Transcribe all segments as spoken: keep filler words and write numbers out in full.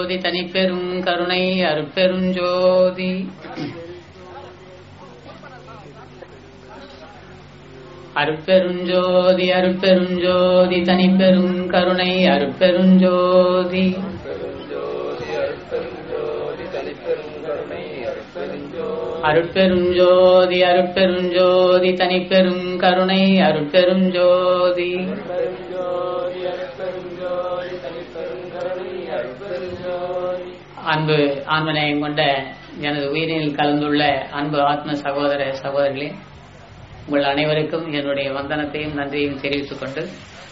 அருட்பெருஞ்சோதி தனிப்பெரும் கருணை அருட்பெருஞ்சோதி. அருட்பெருஞ்சோதி அருட்பெருஞ்சோதி தனிப்பெரும் கருணை அருட்பெருஞ்சோதி. அருட்பெருஞ்சோதி அருட்பெருஞ்சோதி தனிப்பெரும் கருணை அருட்பெருஞ்சோதி. அன்பு ஆன்மநேயம் கொண்ட எனது உயிரினில் கலந்துள்ள அன்பு ஆத்ம சகோதர சகோதரிகளே, உங்கள் அனைவருக்கும் என்னுடைய வந்தனத்தையும் நன்றியையும் தெரிவித்துக் கொண்டு,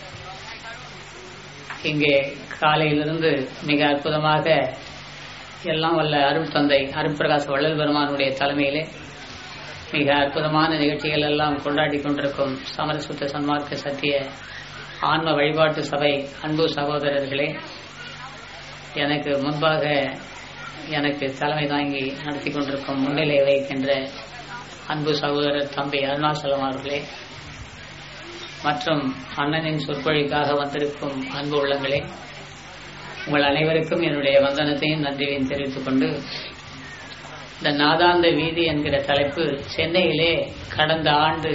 இங்கே காலையிலிருந்து மிக அற்புதமாக எல்லாம் வல்ல அருள் தந்தை அருட்பிரகாச வள்ளல் பெருமானுடைய தலைமையிலே மிக அற்புதமான நிகழ்ச்சிகள் எல்லாம் கொண்டாடி கொண்டிருக்கும் சமரசுத்த சன்மார்க்க சத்திய ஆன்ம வழிபாட்டு சபை அன்பு சகோதரர்களே, எனக்கு முன்பாக எனக்கு தலைமை தாங்கி நடத்தி கொண்டிருக்கும் முன்னிலை வகிக்கின்ற அன்பு சகோதரர் தம்பி அருணாசலம் அவர்களே, மற்றும் அண்ணனின் சொற்பொழிக்காக வந்திருக்கும் அன்பு உள்ளங்களே, உங்கள் அனைவருக்கும் என்னுடைய வந்தனத்தையும் நன்றியையும் தெரிவித்துக் கொண்டு, இந்த நாதாந்த வீதி என்கிற தலைப்பு சென்னையிலே கடந்த ஆண்டு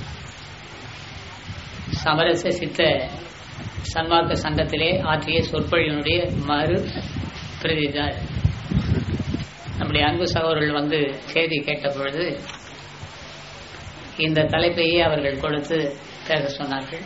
சமரச சித்த சன்மார்க்க சங்கத்திலே ஆற்றிய சொற்பொழியினுடைய மறு பிரதிதான். நம்முடைய அன்பு சகோதரர்கள் வந்து செய்தி கேட்ட பொழுது இந்த தலைப்பையே அவர்கள் கொடுத்து பேச சொன்னார்கள்.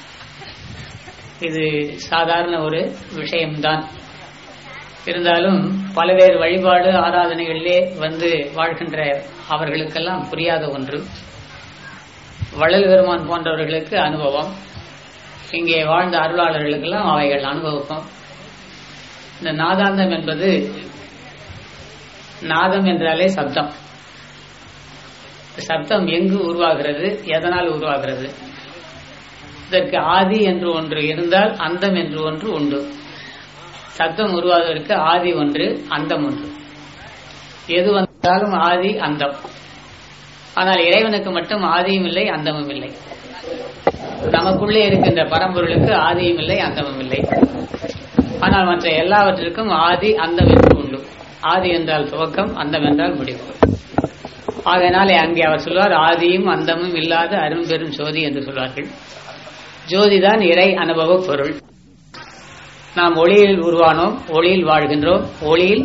இது சாதாரண ஒரு விஷயம்தான். இருந்தாலும் பல்வேறு வழிபாடு ஆராதனைகளிலே வந்து வாழ்கின்ற அவர்களுக்கெல்லாம் புரியாத ஒன்று. வள்ளல் பெருமான் போன்றவர்களுக்கு அனுபவம், இங்கே வாழ்ந்த அருளாளர்களுக்கெல்லாம் அவைகள் அனுபவிக்கும். இந்த நாதாந்தம் என்பது, நாதம் என்றாலே சப்தம். சப்தம் எங்கு உருவாகிறது, எதனால் உருவாகிறது? இதற்கு ஆதி என்று ஒன்று இருந்தால் அந்தம் என்று ஒன்று உண்டு. சப்தம் உருவாவதற்கு ஆதி ஒன்று, அந்தம் ஒன்று. எது வந்தாலும் ஆதி அந்தம். ஆனால் இறைவனுக்கு மட்டும் ஆதியும் இல்லை, அந்தமும் இல்லை. நமக்குள்ளே இருக்கின்ற பரம்பொருளுக்கு ஆதியும் இல்லை, அந்தமும் இல்லை. ஆனால் மற்ற எல்லாவற்றிற்கும் ஆதி அந்தம் என்று உண்டு. ஆதி என்றால் துவக்கம், அந்தம் என்றால் முடிவு. ஆகையினாலே அங்கே அவர் சொல்வார், ஆதியும் அந்தமும் இல்லாத அரும் பெரும் ஜோதி என்று சொல்வார்கள். ஜோதிதான் இறை அனுபவ பொருள். நாம் ஒளியில் உருவானோம், ஒளியில் வாழ்கின்றோம், ஒளியில்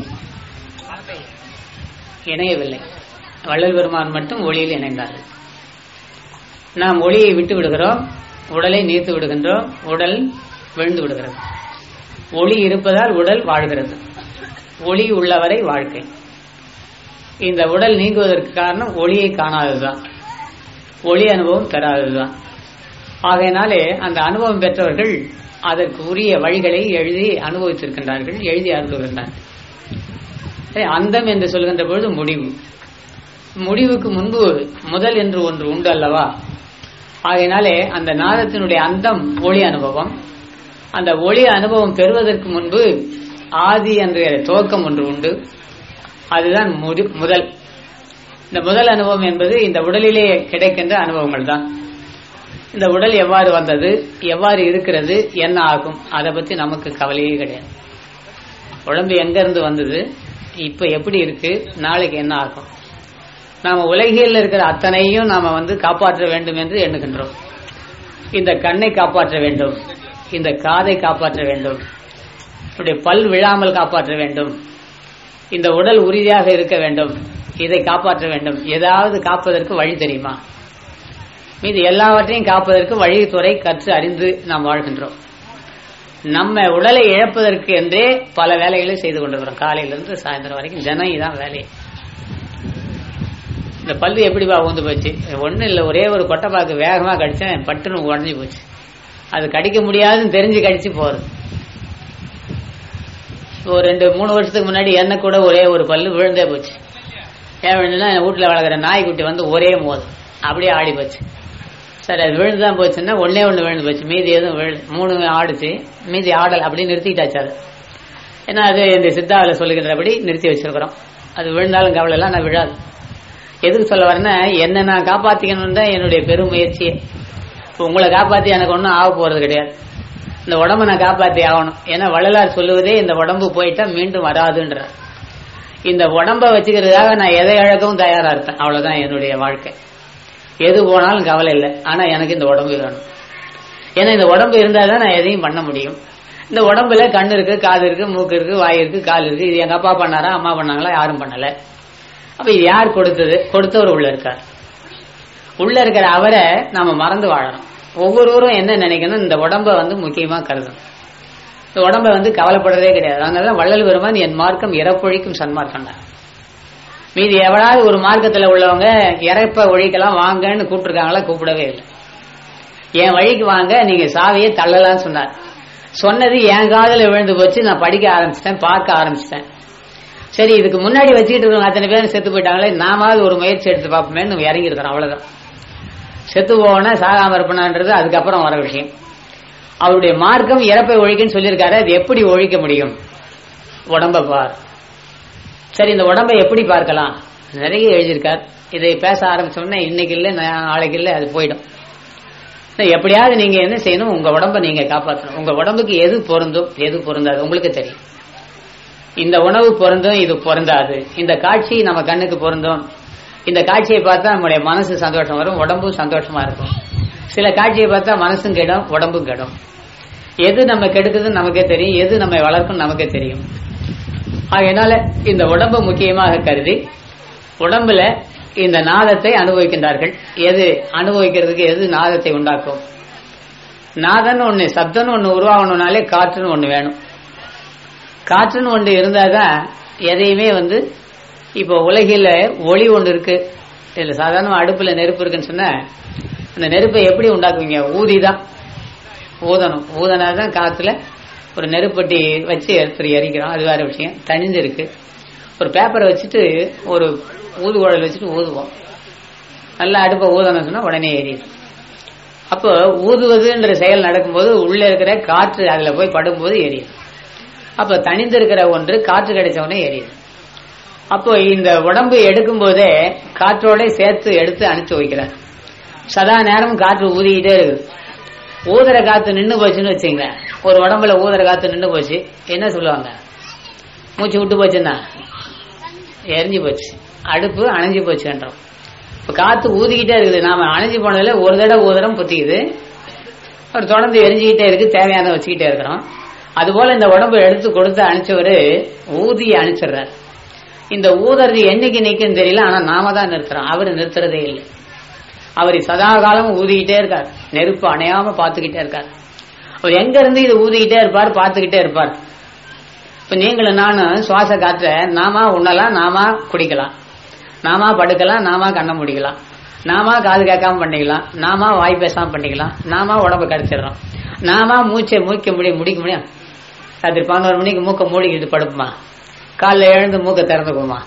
இணையவில்லை. வள்ளல் பெருமான் மட்டும் ஒளியில் இணைந்தார்கள். நாம் ஒளியை விட்டு விடுகிறோம், உடலை நீர்த்து விடுகின்றோம், உடல் விழுந்து விடுகிறது. ஒளி இருப்பதால் உடல் வாழ்கிறது. ஒளி உள்ளவரை வாழ்க்கை. இந்த உடல் நீங்குவதற்கு காரணம் ஒளியை காணாததுதான், ஒளி அனுபவம் பெறாததுதான். ஆகையினாலே அந்த அனுபவம் பெற்றவர்கள் அதற்கு உரிய வழிகளை எழுதி அனுபவித்திருக்கின்றார்கள், எழுதி அருள்கின்றார்கள். அந்தம் என்று சொல்கின்ற பொழுது முடிவு. முடிவுக்கு முன்பு முதல் என்று ஒன்று உண்டு அல்லவா? ஆகையினாலே அந்த நாதத்தினுடைய அந்தம் ஒளி அனுபவம். அந்த ஒளி அனுபவம் பெறுவதற்கு முன்பு ஆதி என்ற துவக்கம் ஒன்று உண்டு. அதுதான் முதல். இந்த முதல் அனுபவம் என்பது இந்த உடலிலே கிடைக்கின்ற அனுபவங்கள் தான். இந்த உடல் எவ்வாறு வந்தது, எவ்வாறு இருக்கிறது, என்ன ஆகும், அதை பத்தி நமக்கு கவலையே கிடையாது. உடம்பு எங்க இருந்து வந்தது, இப்ப எப்படி இருக்கு, நாளைக்கு என்ன ஆகும். நாம உலகில் இருக்கிற அத்தனையும் நாம வந்து காப்பாற்ற வேண்டும் என்று எண்ணுகின்றோம். இந்த கண்ணை காப்பாற்ற வேண்டும், இந்த காதை காப்பாற்ற வேண்டும், இப்படி பல் விழாமல் காப்பாற்ற வேண்டும், இந்த உடல் உறுதியாக இருக்க வேண்டும், இதை காப்பாற்ற வேண்டும். ஏதாவது காப்பதற்கு வழி தெரியுமா? மீது எல்லாவற்றையும் காப்பதற்கு வழித்துறை கற்று அறிந்து நாம் வாழ்கின்றோம். நம்ம உடலை இழப்பதற்கு என்றே பல வேலைகளை செய்து கொண்டிருக்கிறோம். காலையிலிருந்து சாயந்தரம் வரைக்கும் தினம் இதான் வேலையை. இந்த பல்லு எப்படி பா ஊந்து போச்சு? ஒன்றும் இல்லை, ஒரே ஒரு கொட்டைப்பாக்கு வேகமாக கடிச்சேன், பட்டுன்னு உடஞ்சி போச்சு. அது கடிக்க முடியாதுன்னு தெரிஞ்சு கடிச்சு போறது. ஒரு ரெண்டு மூணு வருஷத்துக்கு முன்னாடி என்ன கூட ஒரே ஒரு பல்லு விழுந்தே போச்சு. ஏன் விழுந்துன்னா, வீட்டில் வளர்க்குற நாய்க்குட்டி வந்து ஒரே மோது அப்படியே ஆடி போச்சு. சரி, அது விழுந்துதான் போச்சுன்னா ஒன்னே ஒன்று விழுந்து போச்சு, மீதி எதுவும் விழு மூணு ஆடுச்சு, மீதி ஆடல் அப்படின்னு நிறுத்திட்டாச்சு. அது ஏன்னா அது இந்த சித்தாவில் சொல்லுகின்றபடி நிறுத்தி வச்சிருக்கிறோம். அது விழுந்தாலும் கவலை எல்லாம் நான் விழாது. எதுக்கு சொல்ல வரேன்னா, என்ன நான் காப்பாத்திக்கணும் தான் என்னுடைய பெரும் முயற்சியே. உங்களை காப்பாத்தி எனக்கு ஒன்றும் ஆக போறது கிடையாது. இந்த உடம்பை நான் காப்பாற்றி ஆகணும். ஏன்னா வள்ளலார் சொல்லுவதே இந்த உடம்பு போயிட்டா மீண்டும் வராதுன்ற. இந்த உடம்பை வச்சுக்கிறதுக்காக நான் எதை இழக்கவும் தயாரா இருப்பேன். அவ்வளவுதான் என்னுடைய வாழ்க்கை. எது போனாலும் கவலை இல்லை, ஆனா எனக்கு இந்த உடம்பு வேணும். ஏன்னா இந்த உடம்பு இருந்தாதான் நான் எதையும் பண்ண முடியும். இந்த உடம்புல கண்ணு இருக்கு, காது இருக்கு, மூக்கு இருக்கு, வாய் இருக்கு, கால் இருக்கு. இது எங்க அப்பா பண்ணாரா, அம்மா பண்ணாங்களா, யாரும் பண்ணல. அப்ப இது யார் கொடுத்தது? கொடுத்தவர் உள்ள இருக்கார். உள்ள இருக்கிற அவரை நாம மறந்து வாழணும். ஒவ்வொருவரும் என்ன நினைக்கணும், இந்த உடம்ப வந்து முக்கியமா கருதணும். இந்த உடம்பை வந்து கவலைப்படுறதே கிடையாது. அதனால வள்ளல் பெருமான் என் மார்க்கம் இறப்பொழிக்கும் சன்மார்க்கம் தான். மீதி எவளாவது ஒரு மார்க்கத்துல உள்ளவங்க இறப்ப ஒழிக்கலாம் வாங்கன்னு கூப்பிட்டுருக்காங்களா? கூப்பிடவே இல்லை. என் வழிக்கு வாங்க, நீங்க சாவியை தள்ளலான்னு சொன்னார். சொன்னது என் காதல விழுந்து போச்சு. நான் படிக்க ஆரம்பிச்சிட்டேன், பார்க்க ஆரம்பிச்சிட்டேன். சரி, இதுக்கு முன்னாடி வச்சுக்கிட்டு இருக்கவங்க அத்தனை பேரும் செத்து போயிட்டாங்களே, நாமாவது ஒரு முயற்சி எடுத்து பார்ப்போமே நம்ம இறங்கி இருக்கிறோம். அவ்வளவுதான். செத்து போனா சாகாம இருப்பனான்றது அதுக்கப்புறம் வர விஷயம். அவருடைய மார்க்கம் இறப்பை ஒழிக்குன்னு சொல்லியிருக்காரு. அது எப்படி ஒழிக்க முடியும்? உடம்ப பார். சரி, இந்த உடம்பை எப்படி பார்க்கலாம்? நிறைய எழுதியிருக்கார். இதை பேச ஆரம்பிச்சோம்னா இன்னைக்கு இல்லை, நாளைக்கு இல்லை, அது போயிடும். எப்படியாவது நீங்க என்ன செய்யணும், உங்க உடம்பை நீங்க காப்பாற்றணும். உங்க உடம்புக்கு எது பொருந்தும், எது பொருந்தாது உங்களுக்கு தெரியும். இந்த உணவு பொருந்தும், இது பொருந்தாது. இந்த காட்சி நம்ம கண்ணுக்கு பொருந்தும், இந்த காட்சியை பார்த்தா நம்முடைய மனசு சந்தோஷம் வரும், உடம்பும் சந்தோஷமா இருக்கும். சில காட்சியை பார்த்தா மனசும் கெடும், உடம்பும் கெடும். எது நம்ம கெடுக்குதுன்னு நமக்கே தெரியும், எது நம்ம வளர்க்கும் நமக்கே தெரியும். அதனால இந்த உடம்பு முக்கியமாக கருதி உடம்புல இந்த நாதத்தை அனுபவிக்கின்றார்கள். எது அனுபவிக்கிறதுக்கு எது நாதத்தை உண்டாக்கும்? நாதன் ஒண்ணு, சப்தன்னு ஒண்ணு உருவாகணும்னாலே காற்றுன்னு ஒண்ணு வேணும். காற்றுன்னு ஒன்று இருந்தாதான் எதையுமே வந்து, இப்போ உலகில ஒளி ஒன்று இருக்கு. இல்ல சாதாரண அடுப்புல நெருப்பு இருக்குன்னு சொன்னா அந்த நெருப்பை எப்படி உண்டாக்குவீங்க? ஊதிதான் ஊதணும். ஊதனாதான் காத்துல ஒரு நெருப்பட்டி வச்சு எடுத்து எரிக்கிறோம். அது வேற விஷயம். தனிஞ்சு இருக்கு. ஒரு பேப்பரை வச்சுட்டு ஒரு ஊதுகுழல் வச்சுட்டு ஊதுவோம். நல்லா அடுப்பை ஊதணும் சொன்னா உடனே எரியுது. அப்போ ஊதுவதுன்ற செயல் நடக்கும்போது உள்ள இருக்கிற காற்று அதுல போய் படும்போது எரியுது. அப்ப தனிந்திருக்கிற ஒன்று காற்று கிடைச்ச உடனே எரியுது. அப்போ இந்த உடம்பு எடுக்கும் போதே காற்றோட சேர்த்து எடுத்து அனுப்பிச்சு வைக்கிறார். சதா நேரம் காற்று ஊதிக்கிட்டே இருக்குது. ஊதர காத்து நின்று போச்சுன்னு வச்சுங்களேன். ஒரு உடம்புல ஊதர காத்து நின்று போச்சு, என்ன சொல்லுவாங்க? மூச்சு விட்டு போச்சுன்னா எரிஞ்சு போச்சு, அடுப்பு அணைஞ்சு போச்சுன்றோம். இப்ப காத்து ஊதிக்கிட்டே இருக்குது. நாம அணைஞ்சு போனதுல ஒரு தடவை ஊதரம் புத்திக்குது, ஒரு தொடர்ந்து எரிஞ்சுக்கிட்டே இருக்கு, தேவையான வச்சுக்கிட்டே இருக்கிறோம். அதுபோல இந்த உடம்பு எடுத்து கொடுத்து அனுப்பிச்சவரு ஊதி அனுப்பிச்சிடுறாரு. இந்த ஊதறது என்னைக்கு நிற்கும் தெரியல, ஆனா நாம தான் நிறுத்துறோம். அவரு நிறுத்துறதே இல்லை. அவர் சதா காலமும் ஊதிக்கிட்டே இருக்கார். நெருப்பு அணையாம பாத்துக்கிட்டே இருக்கார். அவர் எங்க இருந்து இது ஊதிக்கிட்டே இருப்பார், பாத்துக்கிட்டே இருப்பார். இப்ப நீங்களும் நானும் சுவாச காற்ற நாம உண்ணலாம், நாம குடிக்கலாம், நாம படுக்கலாம், நாம கண்ண முடிக்கலாம், நாம காது கேட்காம பண்ணிக்கலாம், நாம வாய் பேசாம பண்ணிக்கலாம், நாம உடம்பு கடிச்சிடறோம், நாம மூச்சை மூக்க முடியும் முடிக்க முடியும். ராத்திரி பதினோரு மணிக்கு மூக்க மூடிக்கிட்டு படுப்புமா, காலைல எழுந்து மூக்க திறந்துக்குமா?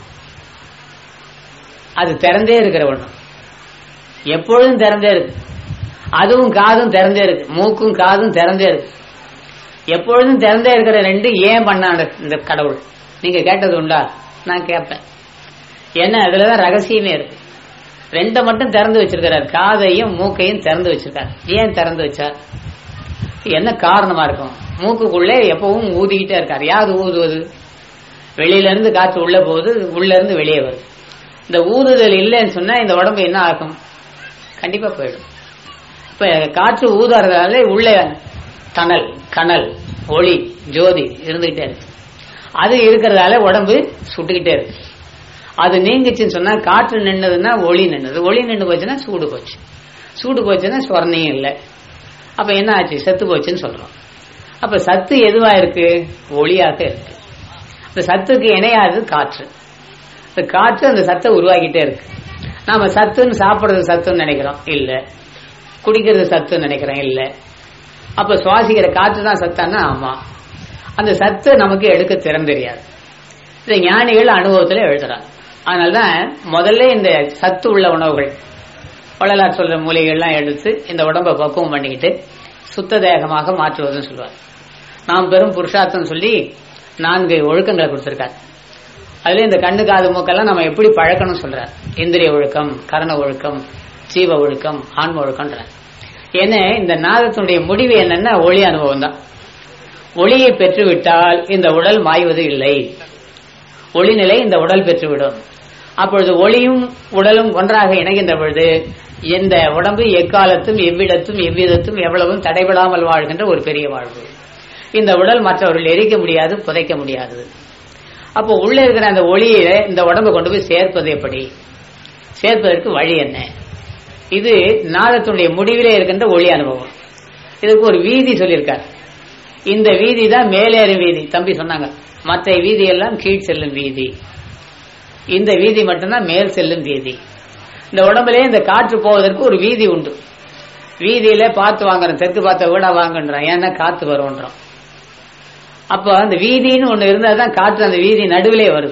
அது திறந்தே இருக்கிற ஒண்ணு, எப்பொழுதும் திறந்தே இருக்கு. அதுவும் காதும் திறந்தே இருக்கு, மூக்கும் காதும் திறந்தே இருக்கு. எப்பொழுதும் திறந்தே இருக்கிற ரெண்டு ஏன் பண்ணாடு இந்த கடவுள்? நீங்க கேட்டது உண்டா? நான் கேட்பேன். என்ன அதுலதான் ரகசியமே இருக்கு. ரெண்டை மட்டும் திறந்து வச்சிருக்கிறார், காதையும் மூக்கையும் திறந்து வச்சிருக்காரு. ஏன் திறந்து வச்சார்? என்ன காரணமா இருக்கும்? மூக்குக்குள்ளே எப்பவும் ஊதிக்கிட்டே இருக்காரு. யாது ஊதுவது? வெளியில இருந்து காற்று உள்ள போகுது, உள்ள இருந்து வெளியே வருது. இந்த ஊதுதல் இல்லைன்னு சொன்னா இந்த உடம்பு என்ன ஆகும்? கண்டிப்பா போயிடும். இப்ப காற்று ஊதுறதால உள்ள தணல், கனல், ஒளி, ஜோதி இருந்துகிட்டே இருக்கு. அது இருக்கிறதால உடம்பு சுட்டுக்கிட்டே இருக்கு. அது நீங்குச்சுன்னு சொன்னா, காற்று நின்னதுன்னா ஒளி நின்னது, ஒளி நின்று போச்சுன்னா சூடு போச்சு, சூடு போச்சுன்னா சொர்ணையும் இல்லை. அப்ப என்ன ஆச்சு? செத்து போச்சுன்னு சொல்றோம். அப்ப சத்து எதுவா இருக்கு? ஒளியாக இருக்கு. அந்த சத்துக்கு இணையாது காற்று. இந்த காற்று அந்த சத்தை உருவாக்கிட்டே இருக்கு. நாம சத்துன்னு சாப்பிடுறது சத்துன்னு நினைக்கிறோம், இல்ல. குடிக்கிறது சத்துன்னு நினைக்கிறோம், இல்ல. அப்ப சுவாசிக்கிற காற்று தான் சத்தான்னா ஆமா. அந்த சத்து நமக்கு எடுக்க திறம் தெரியாது. இந்த ஞானிகள் அனுபவத்துல எழுதுறாங்க. அதனால்தான் முதல்ல இந்த சத்து உள்ள உணவுகள், வள்ளலார் சொல்ற மூலிகைகள்லாம் எடுத்து இந்த உடம்பை பக்குவம் பண்ணிக்கிட்டு சுத்த தேகமாக மாற்றுவதுன்னு சொல்லுவார். நாம் பெரும் புருஷார்த்தம் சொல்லி நான்கு ஒழுக்கங்களை கொடுத்திருக்காரு. அதுல இந்த கண்ணு காது மூக்கெல்லாம் நம்ம எப்படி பழக்கணும்னு சொல்றார். இந்திரிய ஒழுக்கம், கரண ஒழுக்கம், ஜீவ ஒழுக்கம், ஆன்ம ஒழுக்கம்ன்றார். ஏன்னா இந்த நாதத்தினுடைய முடிவு என்னன்னா ஒளி அனுபவம் தான். ஒளியை பெற்றுவிட்டால் இந்த உடல் மாய்வது இல்லை. ஒளிநிலை இந்த உடல் பெற்றுவிடும். அப்பொழுது ஒளியும் உடலும் ஒன்றாக இணைகின்ற பொழுது இந்த உடம்பு எக்காலத்தும் எவ்விடத்தும் எவ்விதத்தும் எவ்வளவும் தடைபடாமல் வாழ்கின்ற ஒரு பெரிய வாழ்வு. இந்த உடல் மற்றவர்கள் எரிக்க முடியாது, புதைக்க முடியாது. அப்போ உள்ள இருக்கிற அந்த ஒளியை இந்த உடம்பை கொண்டு போய் சேர்ப்பது எப்படி? சேர்ப்பதற்கு வழி என்ன? இது நாதத்தினுடைய முடிவிலே இருக்கின்ற ஒளி அனுபவம். இதுக்கு ஒரு வீதி சொல்லியிருக்கார். இந்த வீதி தான் மேலேறும் வீதி. தம்பி சொன்னாங்க, மற்ற வீதி எல்லாம் கீழ் செல்லும் வீதி, இந்த வீதி மட்டும்தான் மேல் செல்லும் வீதி. இந்த உடம்புலேயே இந்த காற்று போவதற்கு ஒரு வீதி உண்டு. வீதியில பார்த்து வாங்குறோம், தெற்கு பார்த்த வீடா வாங்குன்றோம், ஏன்னா காத்து வரும்ன்றோம். அப்போ அந்த வீதின்னு ஒண்ணு இருந்தாதான் காற்று அந்த வீதி நடுவிலே வருது.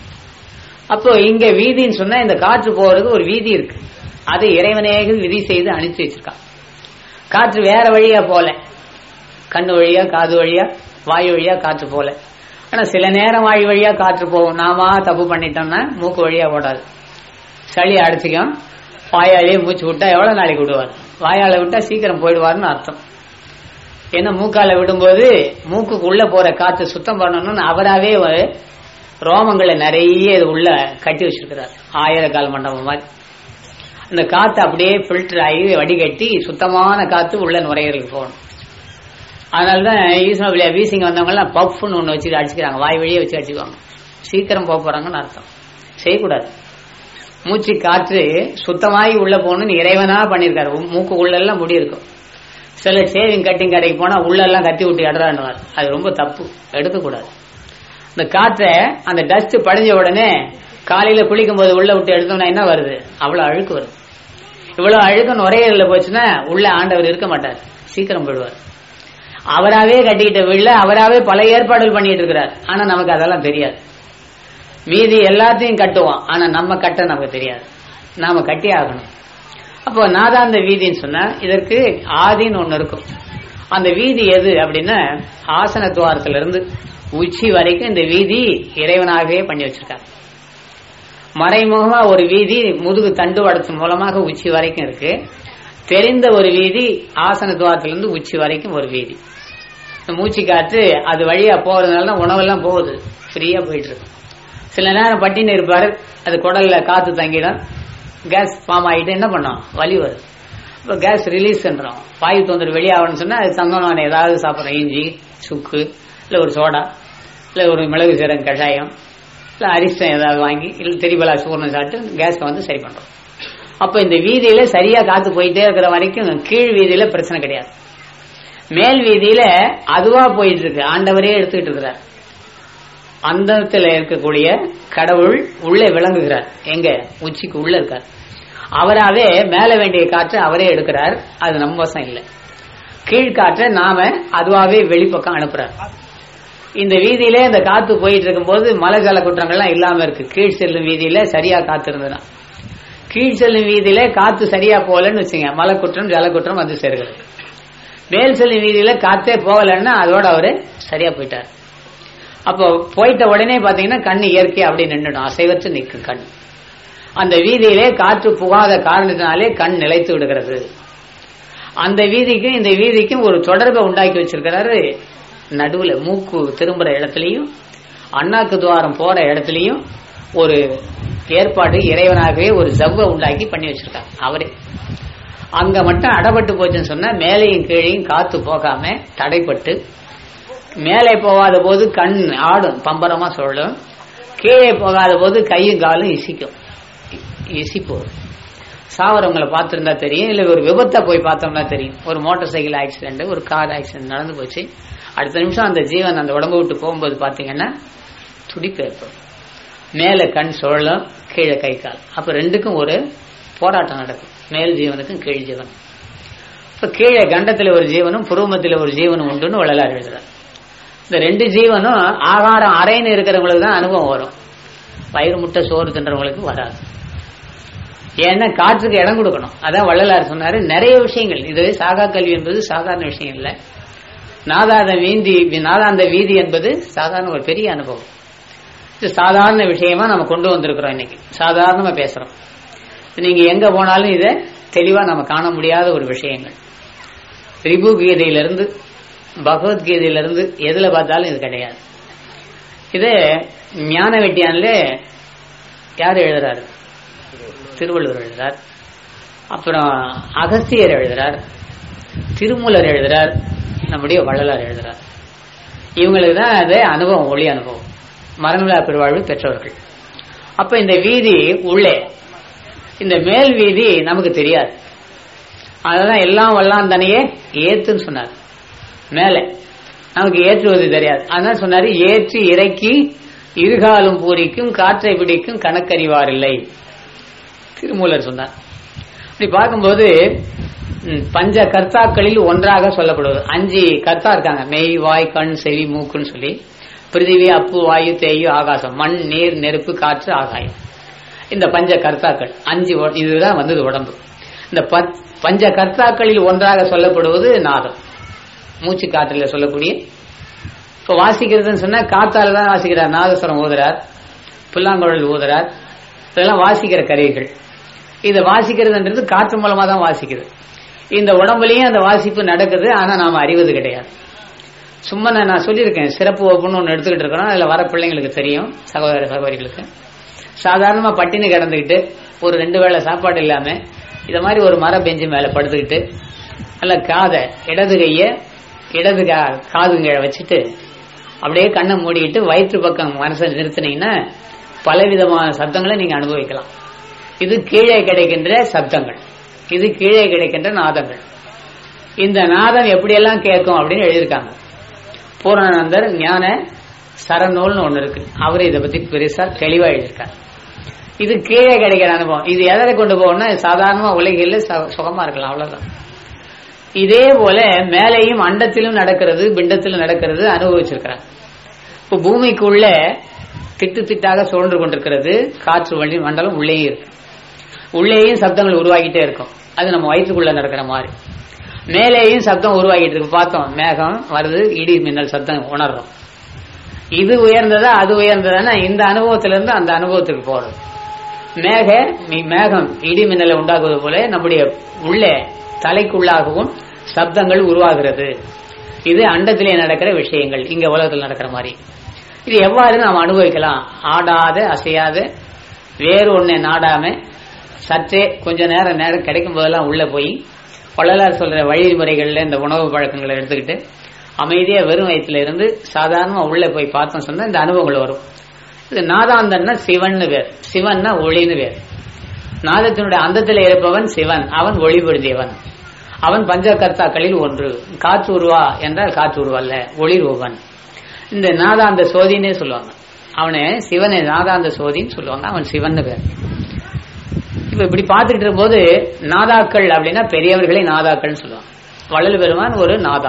அப்போ இங்க வீதின்னு சொன்னா இந்த காற்று போறதுக்கு ஒரு வீதி இருக்கு. அதை இறைவனே விதி செய்து அனுப்பிச்சு வச்சிருக்கான். காற்று வேற வழியா போல, கண்ணு வழியா, காது வழியா, வாயு வழியா காற்று போல. ஆனா சில நேரம் வாயு வழியா காற்று போகும். நாம தப்பு பண்ணிட்டோம்னா மூக்கு வழியா ஓடாது, சளி அடைச்சிக்கும். வாயாலேயே மூச்சு விட்டா எவ்வளவு நாளைக்கு விடுவார்? வாயால விட்டா சீக்கிரம் போயிடுவார்னு அர்த்தம். ஏன்னா மூக்கால விடும்போது மூக்குக்கு உள்ள போற காற்று சுத்தம் பண்ணணும்னு அவராவே ரோமங்களை நிறைய உள்ள கட்டி வச்சிருக்கிறார், ஆயிரக்கால் மண்டபம் மாதிரி. அந்த காத்து அப்படியே பில்டர் ஆகி வடிகட்டி சுத்தமான காத்து உள்ள நுரையீரலுக்கு போகணும். அதனாலதான் ஈஸ்வரியா வீசிங்க வந்தவங்க எல்லாம் பஃப்னு ஒண்ணு வச்சு அடிச்சுக்கிறாங்க, வாய் வழியே வச்சு அடிச்சுக்குவாங்க. சீக்கிரம் போக போறாங்கன்னு அர்த்தம். செய்யக்கூடாது. மூச்சு காற்று சுத்தமாகி உள்ள போகணும்னு இறைவனா பண்ணிருக்காரு. மூக்கு உள்ள எல்லாம் முடி இருக்கும். சில ஷேவிங் கட்டிங் கடைக்கு போனா உள்ள எல்லாம் கத்தி விட்டு இடறான்னு, அது ரொம்ப தப்பு, எடுக்கக்கூடாது. இந்த காற்றை அந்த டஸ்ட் படிஞ்ச உடனே காலையில குளிக்கும் போது உள்ள விட்டு எடுத்தோம்னா என்ன வருது? அவ்வளவு அழுக்கு வருது. இவ்வளவு அழுக்கு நுரையீரல்ல போச்சுன்னா உள்ள ஆண்டவர் இருக்க மாட்டார், சீக்கிரம் போயிடுவார். அவராவே கட்டிக்கிட்ட வீட்டுல அவராவே பல ஏற்பாடுகள் பண்ணிட்டு இருக்கிறார். ஆனா நமக்கு அதெல்லாம் தெரியாது. மீதி எல்லாத்தையும் கட்டுவோம், ஆனா நம்ம கட்ட நமக்கு தெரியாது. நாம கட்டி ஆகணும். அப்போ நாதாந்த வீதின்னு சொன்னா இதற்கு ஆதின்னு ஒண்ணு இருக்கும். அந்த வீதி எது அப்படின்னா ஆசன துவாரத்துல இருந்து உச்சி வரைக்கும் இந்த வீதி இறைவனாகவே பண்ணி வச்சிருக்காங்க. மறைமுகமா ஒரு வீதி முதுகு தண்டுவடத்தின் மூலமாக உச்சி வரைக்கும் இருக்கு. தெரிந்த ஒரு வீதி ஆசன துவாரத்திலிருந்து உச்சி வரைக்கும் ஒரு வீதி. மூச்சு காற்று அது வழியா போறதுனால உணவெல்லாம் போகுது, ஃப்ரீயா போயிட்டு இருக்கு. சில நேரம் பட்டின்னு இருப்பாரு, அது குடல்ல காத்து தங்கிடும், கேஸ் ஃபார்ம் ஆகிட்டு என்ன பண்ணோம்? வலி வருது. இப்போ கேஸ் ரிலீஸ் பண்றோம், வாயு தொந்தரவு வெளியாகணும்னு சொன்னா அது தங்கமான ஏதாவது சாப்பிட்றோம், இஞ்சி சுக்கு இல்லை ஒரு சோடா இல்லை ஒரு மிளகு சீரகம் கஷாயம் இல்லை அரிசம் ஏதாவது வாங்கி இல்லை திரிபலா சூர்ணம் சாப்பிட்டு கேஸை வந்து சரி பண்றோம். அப்ப இந்த வீதியில சரியா காத்து போயிட்டே இருக்கிற வரைக்கும் கீழ் வீதியில பிரச்சனை கிடையாது. மேல் வீதியில அதுவா போயிட்டு இருக்கு, ஆண்டவரே எடுத்துக்கிட்டு இருக்கிறார். அந்தத்துல இருக்கக்கூடிய கடவுள் உள்ளே விளங்குகிறார். எங்க? உச்சிக்கு உள்ள இருக்கார். அவராவே மேல வேண்டிய காற்றை அவரே எடுக்கிறார், அது நம்ம வசம் இல்லை. கீழ்காற்றை நாம அதுவாவே வெளிப்பக்கம் அனுப்புறார். இந்த வீதியில இந்த காத்து போயிட்டு இருக்கும் போது மலை ஜல குற்றங்கள்லாம் இல்லாம இருக்கு. கீழ் செல்லும் வீதியில சரியா காத்து இருந்ததுன்னா, கீழ் செல்லும் வீதியில காத்து சரியா போகலன்னு வச்சுங்க, மலை குற்றம் ஜல குற்றம் வந்து சேர்கிறது. மேல் செல்லும் வீதியில காத்தே போகலன்னா அதோட அவரு சரியா போயிட்டார். அப்போ போயிட்ட உடனே பாத்தீங்கன்னா கண் இயற்கை அப்படி நின்றுடும், அசைவற்று நிற்கும் கண். அந்த வீதியிலே காற்று புகாத காரணத்தினாலே கண் நிலைத்து விடுகிறது. அந்த வீதிக்கும் இந்த வீதிக்கும் ஒரு தொடர்பை உண்டாக்கி வச்சிருக்கிறாரு. நடுவுல மூக்கு திரும்புற இடத்துலயும் அண்ணாக்கு துவாரம் போற இடத்துலயும் ஒரு ஏற்பாடு இறைவனாகவே ஒரு ஜவ்வ உண்டாக்கி பண்ணி வச்சிருக்காரு அவரே. அங்க மட்டும் அடப்பட்டு போச்சுன்னு சொன்னா மேலையும் கீழையும் காத்து போகாம தடைப்பட்டு, மேலே போகாத போது கண் ஆடும், பம்பரமா சொல்லும், கீழே போகாத போது கையும் காலும் இசிக்கும், இசிப்பு. சாவரவங்களை பார்த்துருந்தா தெரியும், இல்லை ஒரு விபத்தை போய் பார்த்தோம்னா தெரியும். ஒரு மோட்டார் சைக்கிள் ஆக்சிடென்ட், ஒரு கார் ஆக்சிடென்ட் நடந்து போச்சு, அடுத்த நிமிஷம் அந்த ஜீவன் அந்த உடம்பு விட்டு போகும்போது பாத்தீங்கன்னா துடிப்பு ஏற்படும். மேல கண் சுழலும், கீழே கை கால். அப்ப ரெண்டுக்கும் ஒரு போராட்டம் நடக்கும், மேல் ஜீவனுக்கும் கீழ் ஜீவனும். இப்ப கீழே கண்டத்துல ஒரு ஜீவனும் புருவமத்துல ஒரு ஜீவனும் உண்டுன்னு வள்ளலார் எழுதுறார். இந்த ரெண்டு ஜீவனும் ஆகாரம் அரைன்னு இருக்கிறவங்களுக்கு தான் அனுபவம் வரும், வயிறு முட்டை சோறு தின்றவங்களுக்கு வராது. ஏன்னா காற்றுக்கு இடம் கொடுக்கணும். அதான் வள்ளலார் சொன்னாரு. நிறைய விஷயங்கள், இது சாகா கல்வி என்பது சாதாரண விஷயம் இல்லை. நாதாந்த வீதி நாதாந்த வீதி என்பது சாதாரண ஒரு பெரிய அனுபவம். இது சாதாரண விஷயமா நம்ம கொண்டு வந்திருக்கிறோம். இன்னைக்கு சாதாரணமா பேசுறோம். நீங்க எங்க போனாலும் இதை தெளிவா நம்ம காண முடியாத ஒரு விஷயங்கள். ரிபு கீதையிலிருந்து பகவத்கீதையிலிருந்து எதுல பார்த்தாலும் இது கிடையாது. இது ஞான வெட்டியான்ல யார் எழுதுறாரு? திருவள்ளுவர் எழுதுறார். அப்புறம் அகஸ்தியர் எழுதுறார், திருமூலர் எழுதுறார், நம்முடைய வள்ளலார் எழுதுறார். இவங்களுக்கு தான் அது அனுபவம், ஒளி அனுபவம், மரணவிழா பெருவாழ்வு பெற்றவர்கள். அப்ப இந்த வீதி உள்ளே, இந்த மேல் வீதி நமக்கு தெரியாது. அதெல்லாம் எல்லாம் வல்லாம் தனியே ஏத்துன்னு சொன்னார். மேல நமக்கு ஏற்றுவது தெரியாது. அதான் சொன்னாரு, ஏற்றி இறக்கி இருகாலும் பூரிக்கும் காற்றை பிடிக்கும் கணக்கறிவார் இல்லை, திருமூலர் சொன்னார். இப்படி பார்க்கும்போது பஞ்ச கர்த்தாக்களில் ஒன்றாக சொல்லப்படுவது. அஞ்சு கர்த்தா இருக்காங்க, மெய் வாய் கண் செவி மூக்குன்னு சொல்லி. பிருத்திவி அப்பு வாயு தேயு ஆகாசம், மண் நீர் நெருப்பு காற்று ஆகாயம். இந்த பஞ்ச கர்த்தாக்கள் அஞ்சு, இதுதான் வந்தது உடம்பு. இந்த பஞ்ச கர்த்தாக்களில் ஒன்றாக சொல்லப்படுவது நாதம், மூச்சு காற்றில் சொல்லக்கூடிய. இப்ப வாசிக்கிறதுன்னு சொன்னா காத்தால தான் வாசிக்கிறார். நாதஸ்வரம் ஊதுறார், புல்லாங்குழல் ஊதுறார், இதெல்லாம் வாசிக்கிற கருவிகள். இதை வாசிக்கிறதுன்றது காற்று மூலமா தான் வாசிக்குது. இந்த உடம்புலயும் அந்த வாசிப்பு நடக்குது, ஆனா நாம அறிவது கிடையாது. சும்மா நான் சொல்லியிருக்கேன், சிறப்பு வகுப்புன்னு ஒன்று எடுத்துக்கிட்டு இருக்கிறோம். அதுல வர பிள்ளைங்களுக்கு தெரியும், சகோதர சகோதரிகளுக்கு. சாதாரணமா பட்டினி கிடந்துக்கிட்டு ஒரு ரெண்டு வேளை சாப்பாடு இல்லாம இத மாதிரி ஒரு மர பெஞ்சு மேல படுத்துக்கிட்டு நல்ல காதை இடது கைய இடது காதுங்க வச்சுட்டு அப்படியே கண்ணை மூடிக்கிட்டு வயிற்று பக்கம் மனசை நிறுத்தினீங்கன்னா பலவிதமான சப்தங்களை நீங்க அனுபவிக்கலாம். இது கீழே கிடைக்கின்ற சப்தங்கள், இது கீழே கிடைக்கின்ற நாதங்கள். இந்த நாதம் எப்படியெல்லாம் கேட்கும் அப்படின்னு எழுதியிருக்காங்க. பூரணானந்தர் ஞான சரநூல்னு ஒண்ணு இருக்கு, அவரு இதை பத்தி பெருசா தெளிவா எழுதியிருக்காரு. இது கீழே கிடைக்கிற அனுபவம். இது எதை கொண்டு போகணும்னா சாதாரணமா உலகில சுகமா இருக்கலாம், அவ்வளவுதான். இதே போல மேலையும் அண்டத்திலும் நடக்கிறது, பிண்டத்திலும் நடக்கிறது அனுபவிச்சிருக்கிறாங்க. இப்ப பூமிக்குள்ள திட்டு திட்டாக சுழன்று கொண்டிருக்கிறது காற்று வழி மண்டலம். உள்ளேயும் இருக்கு, உள்ளேயும் சப்தங்கள் உருவாகிட்டே இருக்கும். அது நம்ம வயிற்றுக்குள்ள நடக்கிற மாதிரி. மேலேயும் சப்தம் உருவாகிட்டு இருக்கு, பார்த்தோம், மேகம் வருது, இடி மின்னல் சப்தம் உணர்றோம். இது உயர்ந்ததா அது உயர்ந்ததானா இந்த அனுபவத்திலிருந்து அந்த அனுபவத்துக்கு போறது. மேக மேகம் இடி மின்னலை உண்டாக்குவது போல நம்முடைய உள்ளே தலைக்குள்ளாகவும் சப்தங்கள் உருவாகிறது. இது அண்டத்திலே நடக்கிற விஷயங்கள், இங்க உலகத்தில் நடக்கிற மாதிரி. இது எவ்வாறு நாம் அனுபவிக்கலாம்? ஆடாத அசையாத வேறு ஒன்னை நாடாம சற்றே கொஞ்ச நேரம் நேரம் கிடைக்கும் போதெல்லாம் உள்ள போய் வள்ளலார் சொல்ற வழிமுறைகள்ல இந்த உணவு பழக்கங்களை எடுத்துக்கிட்டு அமைதியா வெறும் வயிற்றுல இருந்து சாதாரணமா உள்ள போய் பார்த்தோம் சொன்னா இந்த அனுபவங்கள் வரும். இது நாதாந்தன்னா சிவன் பேர், சிவன்னா ஒளின்னு பேர். நாதத்தினுடைய அந்தத்தில் இருப்பவன் சிவன், அவன் ஒளிபடுதியவன், அவன் பஞ்சகர்த்தாக்களில் ஒன்று. காற்று உருவா என்றால் காற்று உருவல்ல, ஒளிர்வன். இந்த நாதாந்த சோதினே சொல்லுவாங்க அவனை, சிவனை நாதாந்த சோதின்னு சொல்லுவாங்க, அவன் சிவன் பேர். இப்ப இப்படி பார்த்துக்கிட்டு இருக்கும் போது நாதாக்கள் அப்படின்னா பெரியவர்களை நாதாக்கள் சொல்லுவாங்க. வள்ளல் பெருமான் ஒரு நாதா.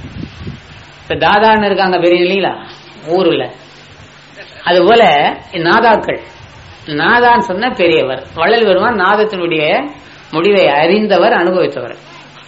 இப்ப தாதான்னு இருக்காங்க பெரிய இல்லைங்களா ஊருல, அது போல நாதாக்கள். நாதான்னு சொன்ன பெரியவர். வள்ளல் பெருமான் நாதத்தினுடைய முடிவை அறிந்தவர், அனுபவித்தவர்.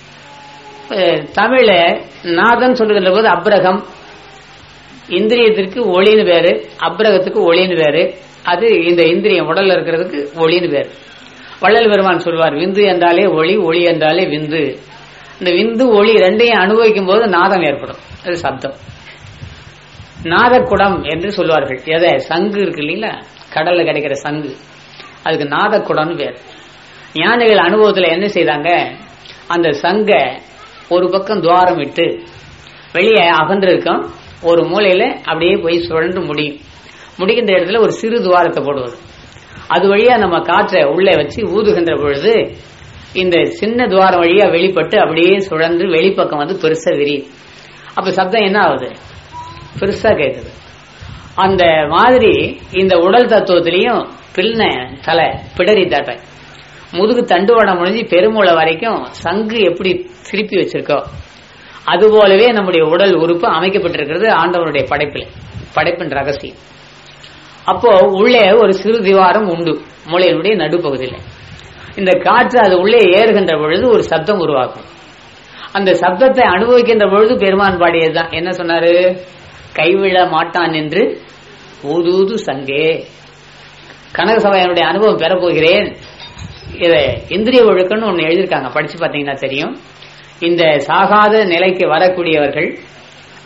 தமிழ நாதம் சொல்லுகின்ற போது அப்ரகம், இந்திரியத்திற்கு ஒளின்னு பேரு, அப்ரகத்துக்கு ஒளின்னு பேரு. அது இந்த இந்திரியம் உடல்ல இருக்கிறதுக்கு ஒளின்னு பேரு. வள்ளல் பெருமான் சொல்வார், விந்து என்றாலே ஒளி, ஒளி என்றாலே விந்து. இந்த விந்து ஒளி ரெண்டையும் அனுபவிக்கும் போது நாதம் ஏற்படும், அது சப்தம். நாதக்குடம் என்று சொல்வார்கள். எதை? சங்கு இருக்கு இல்லைங்களா, கடல்ல கிடைக்கிற சங்கு, அதுக்கு நாதக்குடம்னு பேர். ஞானிகள் அனுபவத்துல என்ன செய்தாங்க, அந்த சங்க ஒரு பக்கம் துவாரம் விட்டு வெளியே அகன்று இருக்கும், ஒரு மூலையில அப்படியே போய் சுழன்று முடியும். முடிக்கின்ற இடத்துல ஒரு சிறு துவாரத்தை போடுவது, அது வழியா நம்ம காற்றை உள்ளே வச்சு ஊதுகின்ற பொழுது இந்த சின்ன துவாரம் வழியா வெளிப்பட்டு அப்படியே சுழன்று வெளிப்பக்கம் வந்து பெருசா விரியுது. அப்ப சப்தம் என்ன ஆகுது? பெருசா கேட்குது. அந்த மாதிரி இந்த உடல் தத்துவத்திலையும் பின்ன தலை பிடரி தட்டை முதுகு தண்டுவடம் முடிஞ்சு பெருமூளை வரைக்கும் சங்கு எப்படி திருப்பி வச்சிருக்கோ அது போலவே நம்முடைய உடல் உறுப்பு அமைக்கப்பட்டிருக்கிறது ஆண்டவனுடைய படைப்பில், படைப்பின் ரகசியம். அப்போ உள்ளே ஒரு சிறு திவாரம் உண்டு மூளையினுடைய நடுப்பகுதியில். இந்த காற்று அது உள்ளே ஏறுகின்ற பொழுது ஒரு சப்தம் உருவாக்கும். அந்த சப்தத்தை அனுபவிக்கின்ற பொழுது பெருமான் பாடியதுதான். என்ன சொன்னாரு? கைவிழ மாட்டான் என்று ஊதூது சங்கே. கனகசபையனுடைய அனுபவம் பெறப்போகிறேன். இதை இந்திரிய ஒழுக்கம்னு ஒண்ணு எழுதியிருக்காங்க, படிச்சு பார்த்தீங்கன்னா தெரியும். இந்த சாகாத நிலைக்கு வரக்கூடியவர்கள்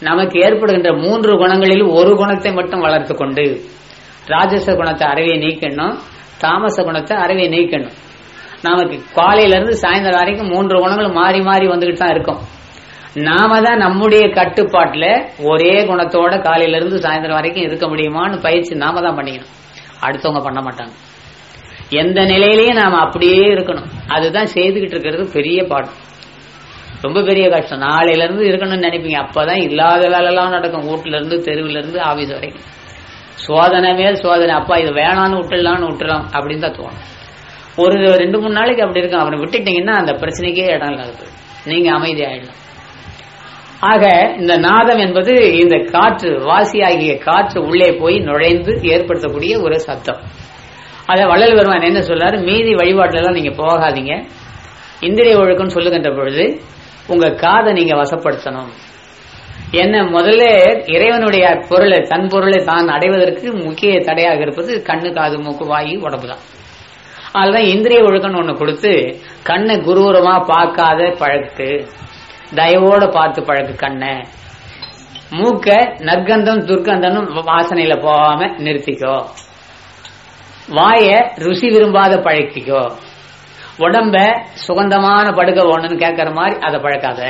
நமக்கு ஏற்படுகின்ற மூன்று குணங்களில் ஒரு குணத்தை மட்டும் வளர்த்து கொண்டு ராஜச குணத்தை அறவே நீக்கணும், தாமச குணத்தை அறவே நீக்கணும். நமக்கு காலையில இருந்து சாயந்தரம் வரைக்கும் மூன்று குணங்களும் மாறி மாறி வந்துகிட்டு தான் இருக்கும். நாம தான் நம்முடைய கட்டுப்பாட்டுல ஒரே குணத்தோட காலையில இருந்து சாயந்தரம் வரைக்கும் இருக்க முடியுமான்னு பயிற்சி நாம தான் பண்ணிக்கணும், அடுத்தவங்க பண்ண மாட்டாங்க. எந்த நிலையிலையும் நாம அப்படியே இருக்கணும். அதுதான் செய்துகிட்டு இருக்கிறது பெரிய பாடம், ரொம்ப பெரிய கஷ்டம். நாளையில இருந்து இருக்கணும்னு நினைப்பீங்க, அப்பதான் இல்லாத வேலைலாம் நடக்கும். வீட்டுல இருந்து தெருவுல இருந்து ஆபீஸ் வரைக்கும் சோதனை மேல் சோதனை. அப்பா இது வேணான்னு விட்டுடலான்னு விட்டுறோம் அப்படின்னு தான் தோணும். ஒரு ரெண்டு மூணு நாளைக்கு அப்படி இருக்கும். அவனை விட்டுட்டீங்கன்னா அந்த பிரச்சனைக்கே இடம் இல்லாது, நீங்க அமைதி ஆயிடலாம். ஆக இந்த நாதம் என்பது இந்த காற்று, வாசியாகிய காற்று உள்ளே போய் நுழைந்து ஏற்படுத்தக்கூடிய ஒரு சத்தம். அத வள்ளல் பெருமான் என்ன சொல்றாரு, மீதி வழிபாட்டுல எல்லாம் நீங்க போகாதீங்க, இந்திரிய ஒழுக்கம் சொல்லுகின்ற பொழுது உங்க காதை நீங்க வசப்படுத்தணும். என்ன முதல்ல இறைவனுடைய பொருளை, தன் பொருளை தான் அடைவதற்கு முக்கிய தடையாக இருப்பது கண்ணு, காது, மூக்கு, வாயு, உடம்பு தான். அதுதான் இந்திரிய ஒழுக்கம் ஒண்ணு கொடுத்து கண்ணை குரூரமா பார்க்காத பழக்கு, தயவோட பார்த்து பழக்கு கண்ணை. மூக்க நற்கந்தம் துர்க்கந்தம் வாசனையில போகாம நிறுத்திக்கோ. வாய ருசி விரும்பாத பழக்கிக்கோ. உடம்ப சுகந்தமான படுக்க ஒண்ணுன்னு கேட்கற மாதிரி அதை பழக்காத.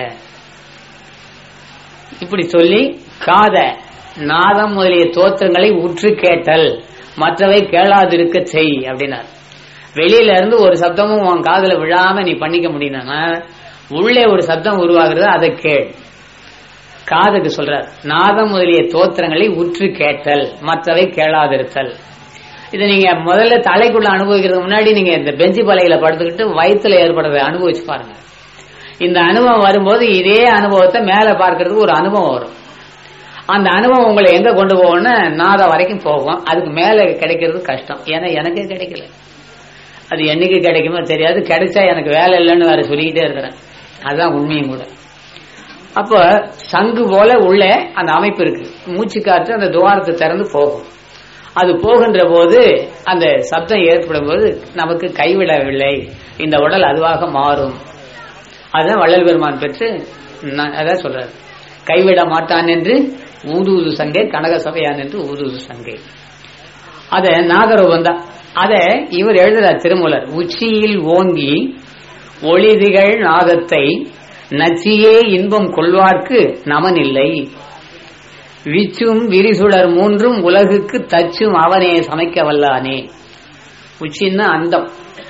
இப்படி சொல்லி காத நாதம் முதலிய தோற்றங்களை உற்று கேட்டல், மற்றவை கேளாதிருக்க செய் அப்படின்னார். வெளியில இருந்து ஒரு சப்தமும் உன் காதுல விழாம நீ பண்ணிக்க முடியும்னா உள்ளே ஒரு சப்தம் உருவாகிறது, அதை கேள். காதுக்கு சொல்றார், நாதம் முதலிய தோற்றங்களை உற்று கேட்டல், மற்றவை கேளாதிருத்தல். இதை நீங்க முதல்ல தலைக்குள்ள அனுபவிக்கிறதுக்கு முன்னாடி நீங்க இந்த பெஞ்சு பலையில படுத்துக்கிட்டு வயிற்றுல ஏற்படுறத அனுபவிச்சு பாருங்க. இந்த அனுபவம் வரும்போது இதே அனுபவத்தை மேல பார்க்கறதுக்கு ஒரு அனுபவம் வரும். அந்த அனுபவம் உங்களை எங்க கொண்டு போகும்னா நாதம் வரைக்கும் போகும். அதுக்கு மேல கிடைக்கிறது கஷ்டம். ஏன்னா எனக்கே கிடைக்கல, அது என்னைக்கு கிடைக்குமோ தெரியாது. கிடைச்சா எனக்கு வேலை இல்லைன்னு வேற சொல்லிக்கிட்டே இருக்கிறேன், அதுதான் உண்மையும் கூட. அப்ப சங்கு போல உள்ள அந்த அமைப்பு இருக்கு, மூச்சு காற்று அந்த துவாரத்தை திறந்து போகும். அது போகின்ற போது அந்த சப்தம் ஏற்படும் போது நமக்கு கைவிடவில்லை, இந்த உடல் அதுவாக மாறும். அதுதான் வள்ளல் பெருமான் பெற்று அதான் சொல்றாரு, கைவிட மாட்டான் என்று ஊதுவது சங்கை, கனக சபையான் என்று ஊதுவது சங்கை. அத நாகரூபம் தான். அத இவர் எழுதுறார் திருமூலர், உச்சியில் ஓங்கி ஒளிதிகள் நாதத்தை நச்சியே இன்பம் கொள்வார்க்கு நமன் இல்லை, விச்சும் விரிசுடர் மூன்றும் உலகுக்கு தச்சும் அவனே சமைக்க வல்லானே. உச்சின்னா அந்தம்,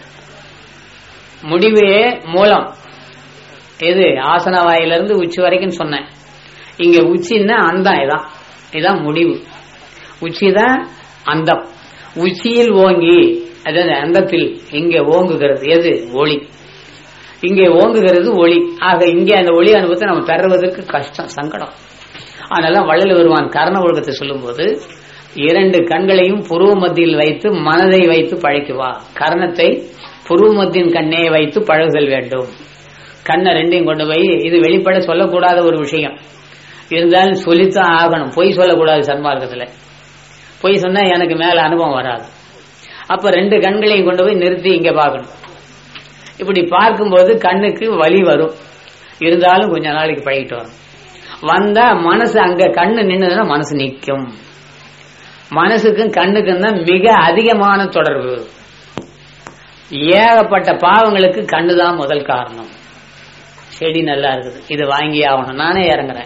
முடிவே மூலம். எது ஆசன வாயிலிருந்து உச்சி வரைக்கும் சொன்னேன். இங்க உச்சின்னா அந்தம், இதான் இதான் முடிவு. உச்சிதான் அந்தம். உச்சியில் ஓங்கி, அதாவது அந்தத்தில் இங்கே ஓங்குகிறது எது, ஒளி. இங்கே ஓங்குகிறது ஒளி. ஆக இங்கே அந்த ஒளி அனுபவத்தை நம்ம பெறுவதற்கு கஷ்டம், சங்கடம். அதனால வள்ளல் பெருமான் கரண ஒழுக்கத்தை சொல்லும் போது இரண்டு கண்களையும் புருவ மத்தியில் வைத்து மனதை வைத்து பழக்குவா. கரணத்தை புருவ மத்தியின் கண்ணே வைத்து பழகுதல் வேண்டும். கண்ணை ரெண்டையும் கொண்டு போய், இது வெளிப்பட சொல்லக்கூடாத ஒரு விஷயம் இருந்தாலும் சொல்லித்தான் ஆகணும். பொய் சொல்லக்கூடாது சன்மார்க்கத்துல. பொய் சொன்னா எனக்கு மேல அனுபவம் வராது. அப்ப ரெண்டு கண்களையும் கொண்டு போய் நிறுத்தி இங்க பார்க்கணும். இப்படி பார்க்கும்போது கண்ணுக்கு வலி வரும், இருந்தாலும் கொஞ்ச நாளைக்கு பழகிட்டு வரும். வந்தா மனசு அங்க கண்ணு நின்னுதுன்னா மனசு நிற்கும். மனசுக்கும் கண்ணுக்கும் தான் மிக அதிகமான தொடர்பு. ஏகப்பட்ட பாவங்களுக்கு கண்ணுதான் முதல் காரணம். செடி நல்லா இருக்குது, இது வாங்கி ஆகணும், நானே இறங்குறேன்.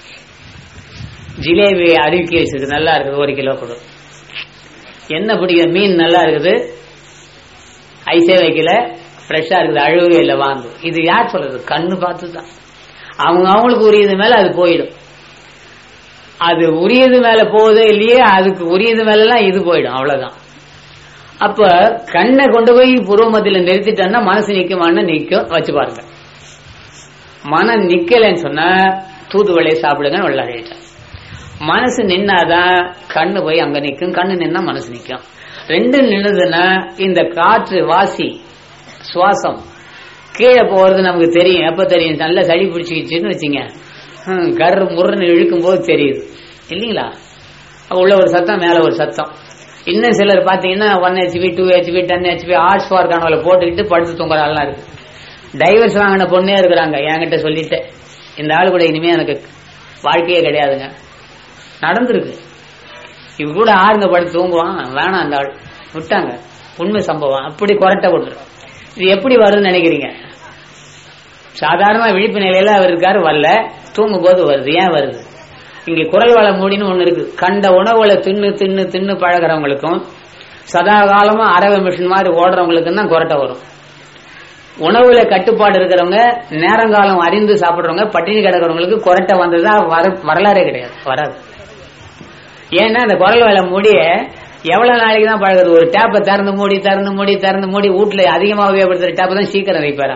ஜிலேபி அடுக்கி வச்சிருக்கு, நல்லா இருக்குது, ஒரு கிலோ கொடு. என்ன பிடிக்கிற மீன் நல்லா இருக்குது, ஐசே வைக்கல, ஃப்ரெஷ்ஷா இருக்குது, அழுகவே இல்லை, வாங்கு. இது யார் சொல்றது? கண்ணு பார்த்துதான். அவங்க அவங்களுக்கு உரியது மேல அது போயிடும். அது உரியது மேல போகுதே இல்லையே, அதுக்கு உரியது மேல எல்லாம் இது போயிடும், அவ்வளவுதான். அப்ப கண்ணை கொண்டு போய் புருவமத்தில நிறுத்திட்டோம்னா மனசு நிக்குமான்னு நிக்கும். வச்சு பாருங்க. மனம் நிக்கலன்னு சொன்னா தூதுவளையை சாப்பிடுங்க வெள்ளாடிட்டேன். மனசு நின்னாதான் கண்ணு போய் அங்க நிக்கும், கண்ணு நின்னா மனசு நிக்கும். ரெண்டு நின்னுதுன்னா இந்த காற்று வாசி சுவாசம் கீழே போறது நமக்கு தெரியும். எப்ப தெரியும்? நல்ல சளி பிடிச்சிக்கிச்சுன்னு வச்சுங்க, கரு முருன்னு இழுக்கும் போது தெரியுது இல்லீங்களா? உள்ள ஒரு சத்தம், மேல ஒரு சத்தம். இன்னும் சிலர் பாத்தீங்கன்னா one HP two HP ten HP arts for கனவுல போட்டுக்கிட்டு படுத்து தூங்குற ஆள்லாம் இருக்கு. டைவர்ஸ் வாங்கின பொண்ணே இருக்கிறாங்க. என்கிட்ட சொல்லிட்டு இந்த ஆளு கூட இனிமே எனக்கு வாழ்க்கையே கிடையாதுங்க. நடந்திருக்கு. இவ கூட ஆறுங்க படுத்து தூங்குவான், வேணாம் அந்த ஆள் விட்டாங்க. உண்மை சம்பவம். அப்படி கொரட்டை கொடுத்துரும். இது எப்படி வருதுன்னு நினைக்கிறீங்க? சாதாரண விழிப்பு நிலையில அவர் இருக்காரு, வரல, தூங்கும் போது வருது. ஏன் வருது? இங்க குரல் வள மூடின்னு ஒண்ணு இருக்கு. கண்ட உணவுகளை தின்னு தின்னு தின்னு பழகிறவங்களுக்கும் சதா காலமா அரவ மிஷின் மாதிரி ஓடுறவங்களுக்கும் தான் கொரட்டை வரும். உணவுல கட்டுப்பாடு இருக்கிறவங்க, நேரங்காலம் அறிந்து சாப்பிடுறவங்க, பட்டினி கிடக்கிறவங்களுக்கு கொரட்டை வந்ததா வரலாறே கிடையாது, வராது. ஏன்னா அந்த குரல் வள மூடிய எவ்வளவு நாளைக்கு தான் பழகுறது? ஒரு டேப்பை திறந்து மூடி திறந்து மூடி திறந்து மூடி வீட்டுல அதிகமா உபயோகப்படுத்துற டேப்பை தான் சீக்கிரம் வைப்பாரா?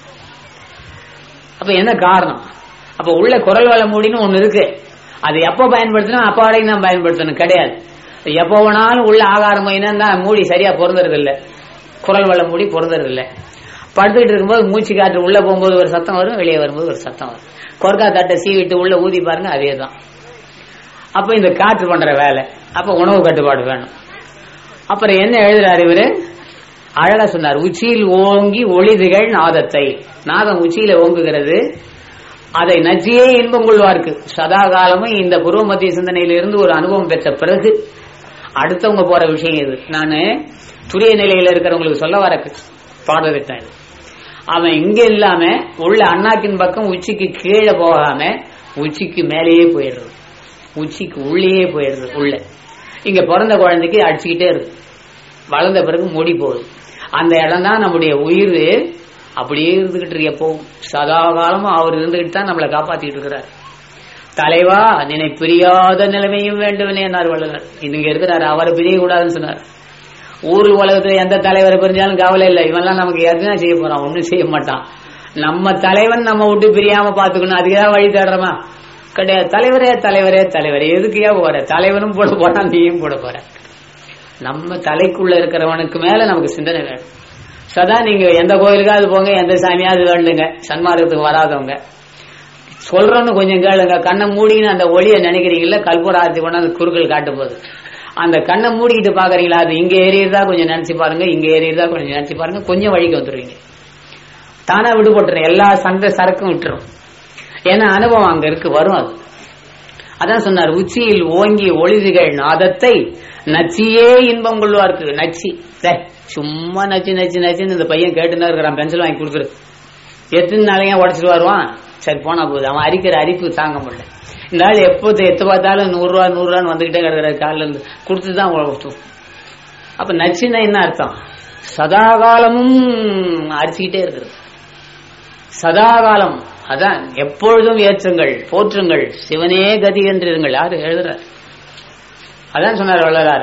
அப்ப என்ன காரணம்? அப்ப உள்ள குரல் வள மூடின்னு ஒண்ணு இருக்கு. அது எப்ப பயன்படுத்தணும்? அப்ப வரைக்கும் தான் பயன்படுத்தணும் கிடையாது. எப்ப வேணாலும் உள்ள ஆகாரம் தான் மூடி சரியா பொருந்துறது இல்ல, குரல் வள மூடி பொருந்துறது இல்ல. படுத்துக்கிட்டு இருக்கும்போது மூச்சு காற்று உள்ள போகும்போது ஒரு சத்தம் வரும், வெளியே வரும்போது ஒரு சத்தம் வரும். கொர்க்கா தட்டை சீவிட்டு உள்ள ஊதி பாருங்க, அதே தான். அப்ப இந்த காற்று பண்ற வேலை. அப்ப உணவு கட்டுப்பாடு வேணும். அப்புறம் என்ன எழுதுறாரு இவரு? அழகா சொன்னார். உச்சியில் ஓங்கி ஒளிதிகள் நாதத்தை. நாதம் உச்சியில ஓங்குகிறது, அதை நச்சியே இன்பம் கொள்வார்க்கு. சதா காலமும் இந்த பூர்வ மத்திய சிந்தனையில இருந்து ஒரு அனுபவம் பெற்ற பிறகு அடுத்தவங்க போற விஷயம் இது. நானு துரிய நிலையில இருக்கிறவங்களுக்கு சொல்ல வர பாடத்திட்டம் இது. அவன் இங்க இல்லாம உள்ள அண்ணாக்கின் பக்கம் உச்சிக்கு கீழே போகாம உச்சிக்கு மேலேயே போயிடுறது, உச்சிக்கு உள்ளேயே போயிடுறது. உள்ள இங்க பிறந்த குழந்தைக்கு அடிச்சுக்கிட்டே இருக்கு, வளர்ந்த பிறகு மூடி போகுது. அந்த இடம் தான் நம்முடைய உயிர். அப்படியே இருந்துகிட்டு இருக்கு எப்பவும், சதா காலமும் அவர் இருந்துகிட்டு தான் நம்மளை காப்பாத்திட்டு இருக்கிறார். தலைவா நினை பிரியாத நிலைமையும் வேண்டுவனே என்னார் வள்ளுவர். இங்க இருக்கிறாரு, அவரை பிரிய கூடாதுன்னு சொன்னார். ஊர் உலகத்துல எந்த தலைவரை பிரிஞ்சாலும் கவலை இல்லை, இவெல்லாம் நமக்கு எதுனா செய்ய போறான், ஒன்னும் செய்ய மாட்டான். நம்ம தலைவன் நம்ம விட்டு பிரியாம பாத்துக்கணும், அதுக்குதான் வழி தேடுறோமா? கிடையாது. தலைவரே தலைவரே தலைவரே எதுக்கையா போற? தலைவனும் போட போறான், நீயும் போட போற. நம்ம தலைக்குள்ள இருக்கிறவனுக்கு மேல நமக்கு சிந்தனை வேணும். சதா நீங்க எந்த கோயிலுக்காவது போங்க, எந்த சாமியாவது வேண்டுங்க, சன்மார்க்கத்துக்கு வராதவங்க சொல்றோன்னு கொஞ்சம் கேளுங்க. கண்ணை மூடின்னு அந்த ஒளியை நினைக்கிறீங்கல்ல, கற்பூர ஆரத்தி கொண்டு அந்த குறுக்கள் காட்டும் போது அந்த கண்ணை மூடிக்கிட்டு பாக்குறீங்களா? அது இங்க ஏறியதா கொஞ்சம் நினைச்சு பாருங்க, இங்க ஏறியதா கொஞ்சம் நினைச்சு பாருங்க, கொஞ்சம் வழிக்கு வந்துருவீங்க. தானா விடுபட்டுரும், எல்லா சண்டை சரக்கும் விட்டுரும். ஏன்னா அனுபவம் அங்க இருக்கு, வரும். அது அதான் சொன்னார். உச்சியில் ஓங்கி ஒளிதிகள் நாதத்தை நச்சியே இன்பம் கொள்வார்க்கு. நச்சி சும்மா நச்சு நச்சு நச்சுன்னு இந்த பையன் கேட்டுதான் இருக்கிறான். பென்சில் வாங்கி கொடுக்குறது எத்தனை நாளையா உடச்சிட்டு வருவான். சரி போனா போகுது, அவன் அரிக்கிற அரிப்பு தாங்க முடியல. இந்த ஆள் எப்போ எத்து பார்த்தாலும் நூறு ரூபா நூறு ரூபான்னு வந்துகிட்டே கிடக்குற காலில இருந்து கொடுத்துதான். அப்ப நச்சுன்னா என்ன அர்த்தம்? சதாகாலமும் அரிச்சுக்கிட்டே இருக்கிறது, சதாகாலம். அதான் எப்பொழுதும் ஏற்றுங்கள் போற்றுங்கள் சிவனே கதி என்றிருங்கள். யாரு எழுதுற? அதான் சொன்னார் வள்ளலார்.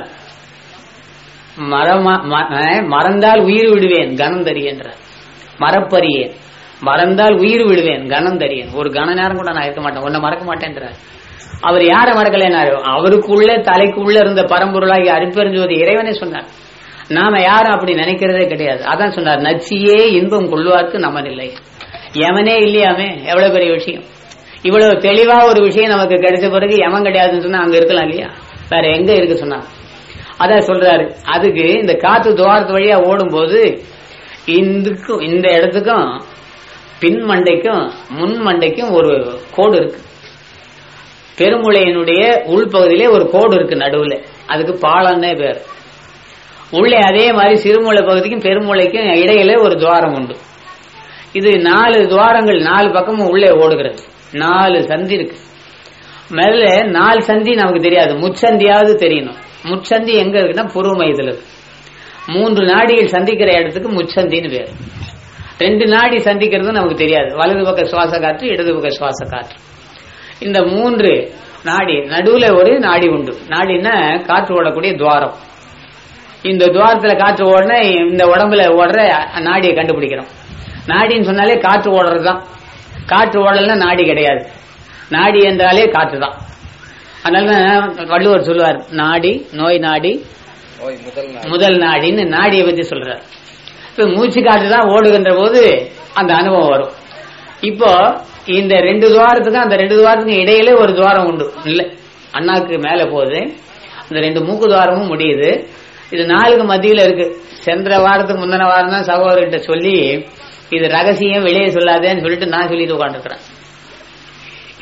மறந்தால் உயிர் விடுவேன் கணம் தரியன்ற. மறப்பறியேன், மறந்தால் உயிர் விடுவேன் கணம் தரியேன். ஒரு கண நேரம் கூட நான் இருக்க மாட்டேன், உன்னை மறக்க மாட்டேன்றார். அவர் யார மறக்கலைன்னாரு? அவருக்குள்ள தலைக்குள்ள இருந்த பரம்பொருளாகி அருட்பெருஞ்சோதி இறைவனே சொன்னார். நாம யாரும் அப்படி நினைக்கிறதே கிடையாது. அதான் சொன்னார். நச்சியே இன்பம் கொள்வார்க்கு நமன் இல்லை. எவனே இல்லையாமே, எவ்வளவு பெரிய விஷயம். இவ்வளவு தெளிவா ஒரு விஷயம் நமக்கு கிடைச்ச பிறகு எவன் கிடையாதுன்னு சொன்னா அங்க இருக்கலாம் இல்லையா? வேற எங்க இருக்கு சொன்னாங்க. அதான் சொல்றாரு. அதுக்கு இந்த காத்து துவாரத்து வழியா ஓடும் போது இதுக்கும் இந்த இடத்துக்கும் பின் மண்டைக்கும் முன் மண்டைக்கும் ஒரு கோடு இருக்கு. பெருமுளையினுடைய உள்பகுதியிலே ஒரு கோடு இருக்கு நடுவுல, அதுக்கு பாலன்னே பேர். உள்ளே அதே மாதிரி சிறுமூளை பகுதிக்கும் பெருமுளைக்கும் இடையில ஒரு துவாரம் உண்டு. இது நாலு துவாரங்கள், நாலு பக்கமும் உள்ளே ஓடுகிறது. நாலு சந்தி இருக்கு. முதல்ல நாலு சந்தி நமக்கு தெரியாது, முச்சந்தியாவது தெரியணும். முச்சந்தி எங்க இருக்குன்னா பூர்வ மையத்தில் இருக்கு. மூன்று நாடிகள் சந்திக்கிற இடத்துக்கு முச்சந்தின்னு பேர். ரெண்டு நாடி சந்திக்கிறது நமக்கு தெரியாது, வலது பக்க சுவாச காற்று, இடது பக்க சுவாச காற்று. இந்த மூன்று நாடி நடுவுல ஒரு நாடி உண்டு. நாடின்னா காற்று ஓடக்கூடிய துவாரம். இந்த துவாரத்துல காற்று ஓடன இந்த உடம்புல ஓடுற நாடியை கண்டுபிடிக்கிறோம். நாடின்னு சொன்னாலே காற்று ஓடுறதுதான். காற்று ஓடலன்னா நாடி கிடையாது. நாடி என்றாலே காற்று தான். அதனால வள்ளுவர் சொல்லுவார், நாடி நோய் நாடி முதல் நாடின்னு நாடியை பத்தி சொல்றார். இப்ப மூச்சு காற்று தான் ஓடுகின்ற போது அந்த அனுபவம் வரும். இப்போ இந்த ரெண்டு துவாரத்துக்கும் அந்த ரெண்டு துவாரத்துக்கும் இடையில ஒரு துவாரம் உண்டு இல்ல, அண்ணாக்கு மேல போகுது. அந்த ரெண்டு மூக்கு துவாரமும் முடியுது. இது நாளுக்கு மத்தியில இருக்கு. சென்ற வாரத்துக்கு முந்தின வாரம் தான் சகோதரர்கிட்ட சொல்லி இது ரகசியம் வெளியே சொல்லாதேன்னு சொல்லிட்டு நான் சொல்லிட்டு உட்காந்துருக்கிறேன்.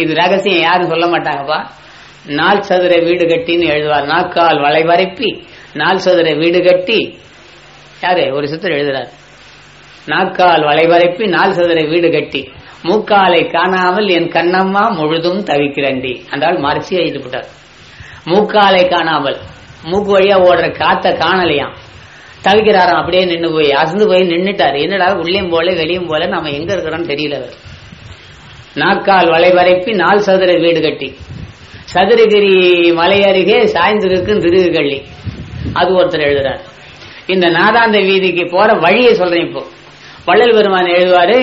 இது ரகசியம் யாரும் சொல்ல மாட்டாங்கப்பா. நாள் சதுர வீடு கட்டின்னு எழுதுவார். நாக்கால் வளைவரைப்பி நாள் சதுர வீடு கட்டி, யாரு ஒரு சித்தர் எழுதுறார். நாக்கால் வளைவரைப்பி நாள் சதுர வீடு கட்டி மூக்காலை காணாமல் என் கண்ணம்மா முழுதும் தவிக்கிறண்டி. அந்தால் மறைச்சி எழுதிட்டு போட்டார். மூக்காலை காணாமல், மூக்கு வழியா ஓடுற காத்த காணலையாம், தவிக்கிறாராம். அப்படியே நின்று போய் அசந்து போய் நின்றுட்டாரு. என்னடா உள்ளேயும் போல வெளியும் போல நாம எங்க இருக்கிறோம்னு தெரியல. நாக்கால் வளைவரைப்பி நாள் சதுர வீடு கட்டி, சதுரகிரி மலை அருகே சாய்ந்திருக்கும் திருகள்ளி, அது ஒருத்தர் எழுதுறார். இந்த நாதாந்த வீதிக்கு போற வழியை சொல்றேன். இப்போ வள்ளல் பெருமான் எழுதுவாரு,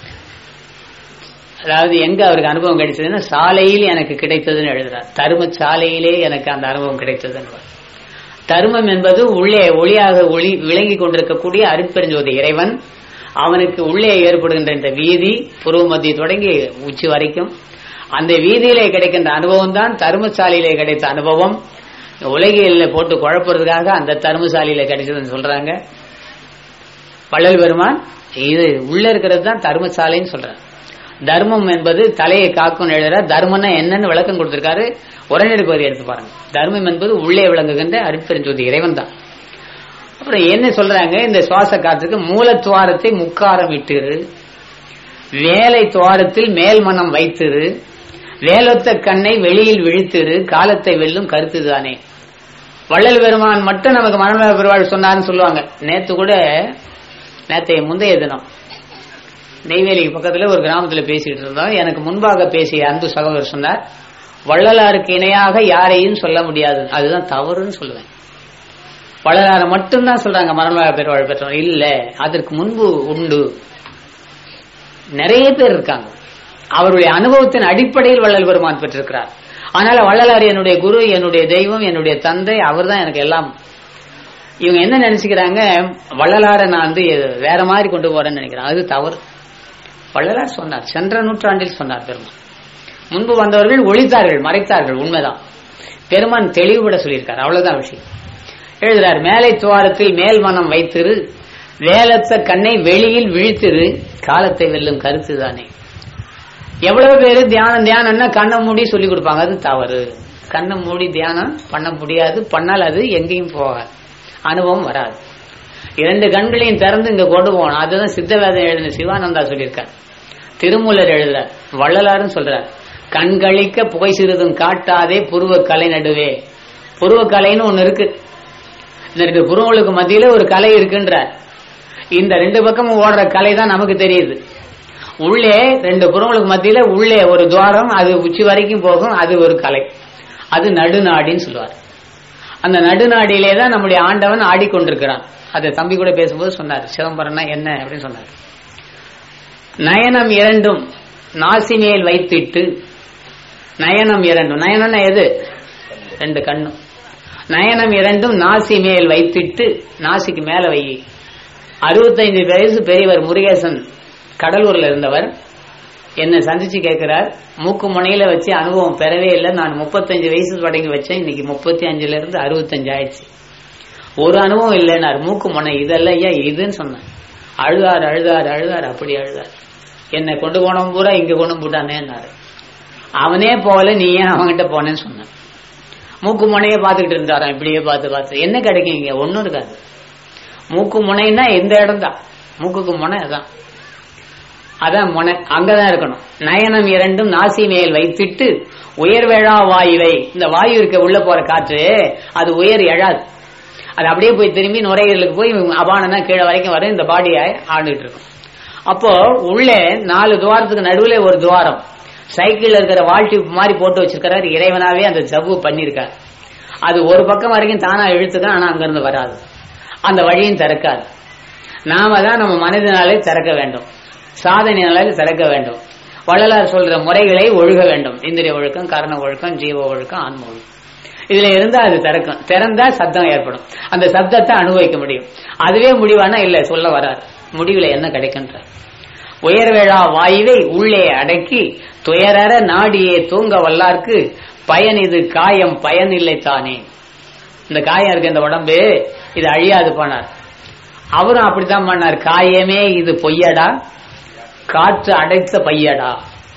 அதாவது எங்க அவருக்கு அனுபவம் கிடைச்சதுன்னா சாலையில் எனக்கு கிடைத்ததுன்னு எழுதுறார். தரும சாலையிலே எனக்கு அந்த அனுபவம் கிடைத்ததுன்னு. தருமம் என்பது உள்ளே ஒளியாக ஒளி விளங்கி கொண்டிருக்கக்கூடிய அருட்பெருஞ்சோதி இறைவன். அவனுக்கு உள்ளே ஏற்படுகின்ற இந்த வீதி புருவ மத்திய தொடங்கி உச்சி வரைக்கும் அந்த வீதியிலே கிடைக்கின்ற அனுபவம் தான் தருமசாலையிலே கிடைத்த அனுபவம். உலகில போட்டு குழப்பறதுக்காக அந்த தருமசாலையில கிடைச்சதுன்னு சொல்றாங்க வள்ளல் பெருமான். இது உள்ள இருக்கிறது தான் தர்மசாலைன்னு சொல்றாங்க. தர்மம் என்பது தலையை காக்கும் எழுதுற. தர்மம்னா என்னன்னு விளக்கம் கொடுத்திருக்காரு. உரைநடை பகுதி எடுத்து பாருங்க. தர்மம் என்பது உள்ளே விளங்குகின்ற அருட்பெருஞ்சோதி இறைவன் தான். அப்புறம் என்ன சொல்றாங்க, இந்த சுவாச காற்றுக்கு மூலத்துவாரத்தை முக்காரம் இட்டுரு, வேலை துவாரத்தில் மேல் மனம் வைத்திரு, வேலொத்த கண்ணை வெளியில் விழித்திரு, காலத்தை வெல்லும் கருத்துதானே. வள்ளல் பெருமான் மட்டும் நமக்கு மனநல பெருவாள் சொன்னார்னு சொல்லுவாங்க. நேத்து கூட நேற்றைய முந்தைய தினம் நெய்வேலிக்கு பக்கத்துல ஒரு கிராமத்துல பேசிட்டு இருந்தோம். எனக்கு முன்பாக பேசிய அன்பு சகோதரர் சொன்னார், வள்ளலாருக்கு இணையாக யாரையும் சொல்ல முடியாது, அதுதான் தவறுன்னு சொல்லுவேன். வள்ளலார மட்டும்தான் சொல்றாங்க மனநல பெருவாள் பெற்றோம். இல்ல, அதற்கு முன்பு உண்டு, நிறைய பேர் இருக்காங்க. அவருடைய அனுபவத்தின் அடிப்படையில் வள்ளல் பெருமான் பெற்றிருக்கிறார். அதனால வள்ளலார் என்னுடைய குரு, என்னுடைய தெய்வம், என்னுடைய தந்தை, அவர் தான் எனக்கு எல்லாம். இவங்க என்ன நினைச்சுக்கிறாங்க, வள்ளலார நான் வந்து வேற மாதிரி கொண்டு போறேன்னு நினைக்கிறேன். அது தவறு. வள்ளலார் சொன்னார், சென்ற நூற்றாண்டில் சொன்னார் பெருமான். முன்பு வந்தவர்கள் ஒழித்தார்கள், மறைத்தார்கள், உண்மைதான். பெருமான் தெளிவுபட சொல்லியிருக்கார், அவ்வளவுதான் விஷயம். எழுதுறார், மேலை துவாரத்தில் மேல் மனம் வைத்திரு, வேலத்த கண்ணை வெளியில் விழித்திரு, காலத்தை வெல்லும் கருத்து தானே. எவ்வளவு பேரு தியானம் தியானம்னா கண்ணை மூடி சொல்லி கொடுப்பாங்க, அது தவறு. கண்ணை மூடி தியானம் பண்ண முடியாது, பண்ணால் அது எங்கேயும் போகாது, அனுபவம் வராது. இரண்டு கண்களையும் திறந்து இங்க கொண்டு போகணும். அதுதான் சித்தவேதம் எழுதின சிவானந்தா சொல்லியிருக்கார். திருமூலர் எழுதுறார், வள்ளலாரும் சொல்றார், கண்களிக்க புகை சிறிதும் காட்டாதே புருவ கலை நடுவே. புருவ கலைன்னு ஒண்ணு இருக்கு. இந்த ரெண்டு புருவங்களுக்கு மத்தியில ஒரு கலை இருக்குன்றார். இந்த ரெண்டு பக்கமும் ஓடுற கலை தான் நமக்கு தெரியுது. உள்ளே ரெண்டு புறங்களுக்கு மத்தியில உள்ளே ஒரு துவாரம், அது உச்சி வரைக்கும் போகும், அது ஒரு கலை, அது நடுநாடின்னு சொல்லுவார். அந்த நடுநாடியிலே தான் நம்முடைய ஆண்டவன் ஆடிக்கொண்டிருக்கிறான். அதை தம்பி கூட பேசும்போது சொன்னார், சிதம்பரம்னா என்ன அப்படின்னு சொன்னார். நயனம் இரண்டும் நாசி மேல் வைத்திட்டு, நயனம் இரண்டும், நயனம்னா எது, ரெண்டு கண்ணும், நயனம் இரண்டும் நாசி மேல் வைத்திட்டு, நாசிக்கு மேல வை. அறுபத்தைந்து வயசு பெரியவர் முருகேசன், கடலூர்ல இருந்தவர், என்ன சந்திச்சு கேட்கிறார், மூக்கு முனையில வச்சு அனுபவம் பெறவே இல்லை, நான் முப்பத்தஞ்சு வயசு தொடங்கி வச்சேன், இன்னைக்கு முப்பத்தி அஞ்சுல இருந்து அறுபத்தஞ்சு ஆயிடுச்சு, ஒரு அனுபவம் இல்லைன்னார். மூக்கு முனை இதெல்லாம் ஐயா இதுன்னு சொன்னேன். அழுதார் அழுதார் அழுதார் அப்படி அழுதார். என்னை கொண்டு போனவன் பூரா இங்க கொண்டு போட்டானேன்னாரு. அவனே போல நீ ஏன் அவன்கிட்ட போனேன்னு சொன்னேன். மூக்கு முனையை பார்த்துக்கிட்டு இருந்தாராம், இப்படியே பார்த்து பார்த்து என்ன கிடைக்கும் இங்க, ஒன்னும் இருக்காது. மூக்கு முனைன்னா எந்த இடம் தான், மூக்குக்கு முனை அதான், அதான் முனை, அங்கதான் இருக்கணும். நயனம் இரண்டும் நாசி மேல் வைத்திட்டு உயர்வேழா வாயுவை, இந்த வாயு இருக்க உள்ள போற காற்று அது உயர் எழாது, அது அப்படியே போய் திரும்பி நுரையீரலுக்கு போய் அபானனா கீழே வரைக்கும் வர இந்த பாடியை ஆண்டுகிட்டு இருக்கும். அப்போ உள்ளே நாலு துவாரத்துக்கு நடுவுல ஒரு துவாரம், சைக்கிள்ல இருக்கிற வால்டி மாதிரி போட்டு வச்சிருக்கிறாரு இறைவனாவே, அந்த ஜவ்வு பண்ணிருக்காரு. அது ஒரு பக்கம் வரைக்கும் தானா இழுத்துதான், ஆனா அங்கிருந்து வராது, அந்த வழியும் திறக்காது. நாம தான் நம்ம மனதினாலே திறக்க வேண்டும், சாதனையாலே திறக்க வேண்டும். வள்ளலார் சொல்ற முறைகளை ஒழுக வேண்டும். இந்திரிய ஒழுக்கம், கரண ஒழுக்கம், ஜீவ ஒழுக்கம், ஆன்ம ஒழுக்கம், இதுல இருந்தா அது திறக்கும். திறந்தா சப்தம் ஏற்படும், அந்த சப்தத்தை அனுபவிக்க முடியும். அதுவே முடிவானா இல்ல, சொல்ல வராது. முடிவுல என்ன கிடைக்கின்ற உயர்வேழா வாயுவை உள்ளே அடக்கி துயரற நாடியே தூங்க வல்லார்க்கு பயன் இது காயம் பயன் இல்லை தானே. இந்த காயம் இருக்கு இந்த உடம்பு, இது அழியாது போனார். அவரும் அப்படித்தான் பண்ணார். காயமே இது பொய்யடா, காற்று அடைத்த பையடா.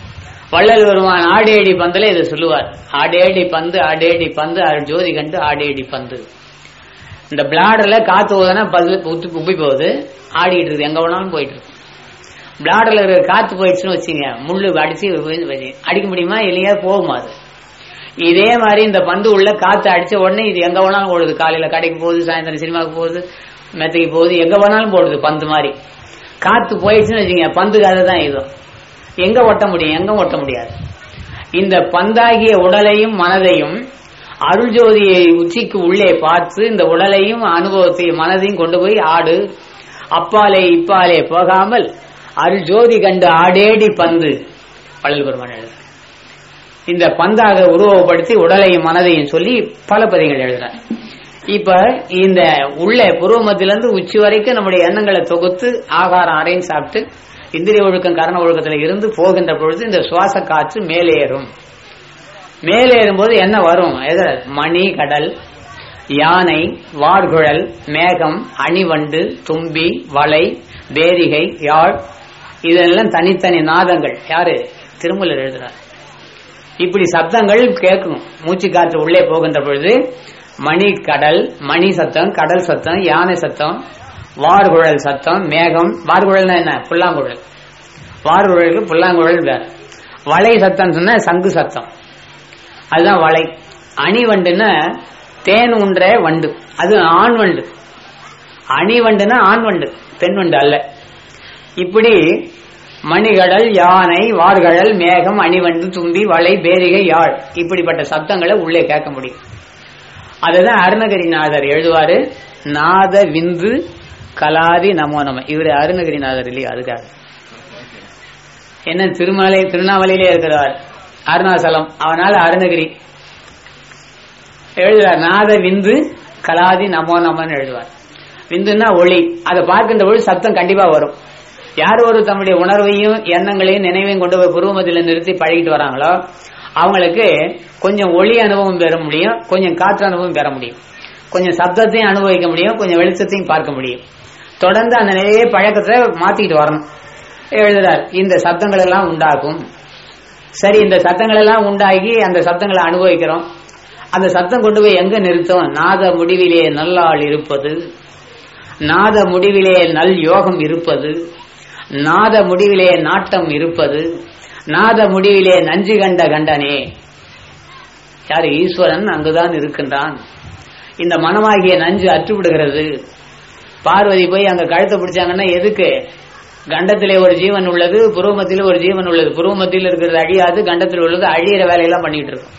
வள்ளல் பெருமான் ஆடேடி பந்துல இதை சொல்லுவார். ஆடேடி பந்து ஆடேடி பந்து ஜோதி கண்டு ஆடேடி பந்து. இந்த பிளாடர்ல காத்து போதுன்னா பல்லு உப்பி போகுது, ஆடிட்டு இருக்கு, எங்க வேணாலும் போயிட்டு இருக்கு. பிளாடர்ல இருக்கிற காத்து போயிடுச்சுன்னு வச்சுங்க, முள்ளு அடிச்சு அடிக்க முடியுமா இல்லையா, போகுமா அது. இதே மாதிரி இந்த பந்து உள்ள காத்து அடிச்ச உடனே இது எங்க வேணாலும் ஓடுது. காலையில கடைக்கு போகுது, சாயந்தரம் சினிமாவுக்கு போகுது, மெத்தைக்கு போகுது, எங்க வேணாலும் போடுது பந்து மாதிரி. காத்து போயிடுச்சுன்னு வச்சுங்க, பந்து கதை தான் இதுவும். எங்க ஒட்ட முடியும், எங்க ஒட்ட முடியாது. இந்த பந்தாகிய உடலையும் மனதையும் அருள் ஜோதியை உச்சிக்கு உள்ளே பார்த்து இந்த உடலையும் அனுபவத்தையும் மனதையும் கொண்டு போய் ஆடு, அப்பாலே இப்பாலே போகாமல் அருள் ஜோதி கண்டு ஆடேடி பந்து. வள்ளல் பெருமான் எழுதுறார். இந்த பந்தாக உருவப்படுத்தி உடலையும் மனதையும் சொல்லி பல பதிகள் எழுதுறார். இப்ப இந்த உள்ள புருவமத்திலிருந்து உச்சி வரைக்கும் நம்முடைய எண்ணங்களை தொகுத்து ஆகாரம் அரையும் சாப்பிட்டு இந்திரிய ஒழுக்கம் கரண ஒழுக்கத்தில் இருந்து போகின்ற பொழுது இந்த சுவாச காற்று மேலேறும். மேலேறும் போது என்ன வரும்? மணி, கடல், யானை, வார்குழல், மேகம், அணிவண்டு, தும்பி, வளை, பேரிகை, யாழ், இதெல்லாம் தனித்தனி நாதங்கள். யாரு? திருமூலர் எழுதுறார். இப்படி சப்தங்கள் கேட்கும். மூச்சு காற்று உள்ளே போகின்ற பொழுது மணி, கடல், மணி சத்தம், கடல் சத்தம், யானை சத்தம், வார்குழல் சத்தம், மேகம். வார்குழல்னா என்ன? புல்லாங்குழல். வார்குழலுக்கு புல்லாங்குழல் வேற. வளை சத்தம் சொன்ன சங்கு சத்தம், அதுதான் வளை. அணிவண்டுன்னா தேன் உன்ற வண்டு, அது ஆண் வண்டு. அணிவண்டுனா ஆண் வண்டு, பெண் வண்டு அல்ல. இப்படி மணிகடல், யானை, வார்கழல், மேகம், அணிவண்டு, தும்பி, வளை, பேரிகை, யாழ், இப்படிப்பட்ட சப்தங்களை உள்ளே கேட்க முடியும். அதுதான் அருணகிரிநாதர் எழுதுவாரு. நாத விந்து கலாதி நமோ நம. இவரு அருணகிரிநாதர் இல்லையா? அதுக்காக என்ன திருமலை திருநாவலையிலே இருக்கிறார் அருணாசலம், அவனால அருணகிரி எழுதுவார். நாத விந்து கலாதி நமோ நமன்னு எழுதுவார். விந்துன்னா ஒளி. அதை பார்க்கின்ற பொழுது சத்தம் கண்டிப்பா வரும். யார் ஒரு தம்முடைய உணர்வையும் எண்ணங்களையும் நினைவையும் கொண்டு போய் புருவமத்தில நிறுத்தி பழகிட்டு வராங்களோ அவங்களுக்கு கொஞ்சம் ஒளி அனுபவம் பெற முடியும், கொஞ்சம் காற்று அனுபவம் பெற முடியும், கொஞ்சம் சப்தத்தையும் அனுபவிக்க முடியும், கொஞ்சம் வெளிச்சத்தையும் பார்க்க முடியும். தொடர்ந்து அந்த நிலையை பழக்கத்தை மாத்திட்டு வரணும். எழுதுறார். இந்த சப்தங்கள் எல்லாம் உண்டாகும். சரி, இந்த சத்தங்கள் எல்லாம் உண்டாகி அந்த சத்தங்களை அனுபவிக்கிறோம். அந்த சத்தம் கொண்டு போய் எங்க நிறுத்தும்? நாத முடிவிலே நல்லாள் இருப்பது, நாத முடிவிலே நல் யோகம் இருப்பது, நாத முடிவிலே நாட்டம் இருப்பது, நாத முடிவிலே நஞ்சு கண்ட கண்டனே. யாரு? ஈஸ்வரன் அங்குதான் இருக்கின்றான். இந்த மனமாகிய நஞ்சு அற்றுவிடுகிறது. பார்வதி போய் அங்க கழுத்தை பிடிச்சாங்கன்னா எதுக்கு? கண்டத்திலே ஒரு ஜீவன் உள்ளது, புருவமத்தில ஒரு ஜீவன் உள்ளது. புருவமத்தில இருக்கிறது அழியாது, கண்டத்தில் உள்ளது அழியிற வேலையெல்லாம் பண்ணிட்டு இருக்கும்.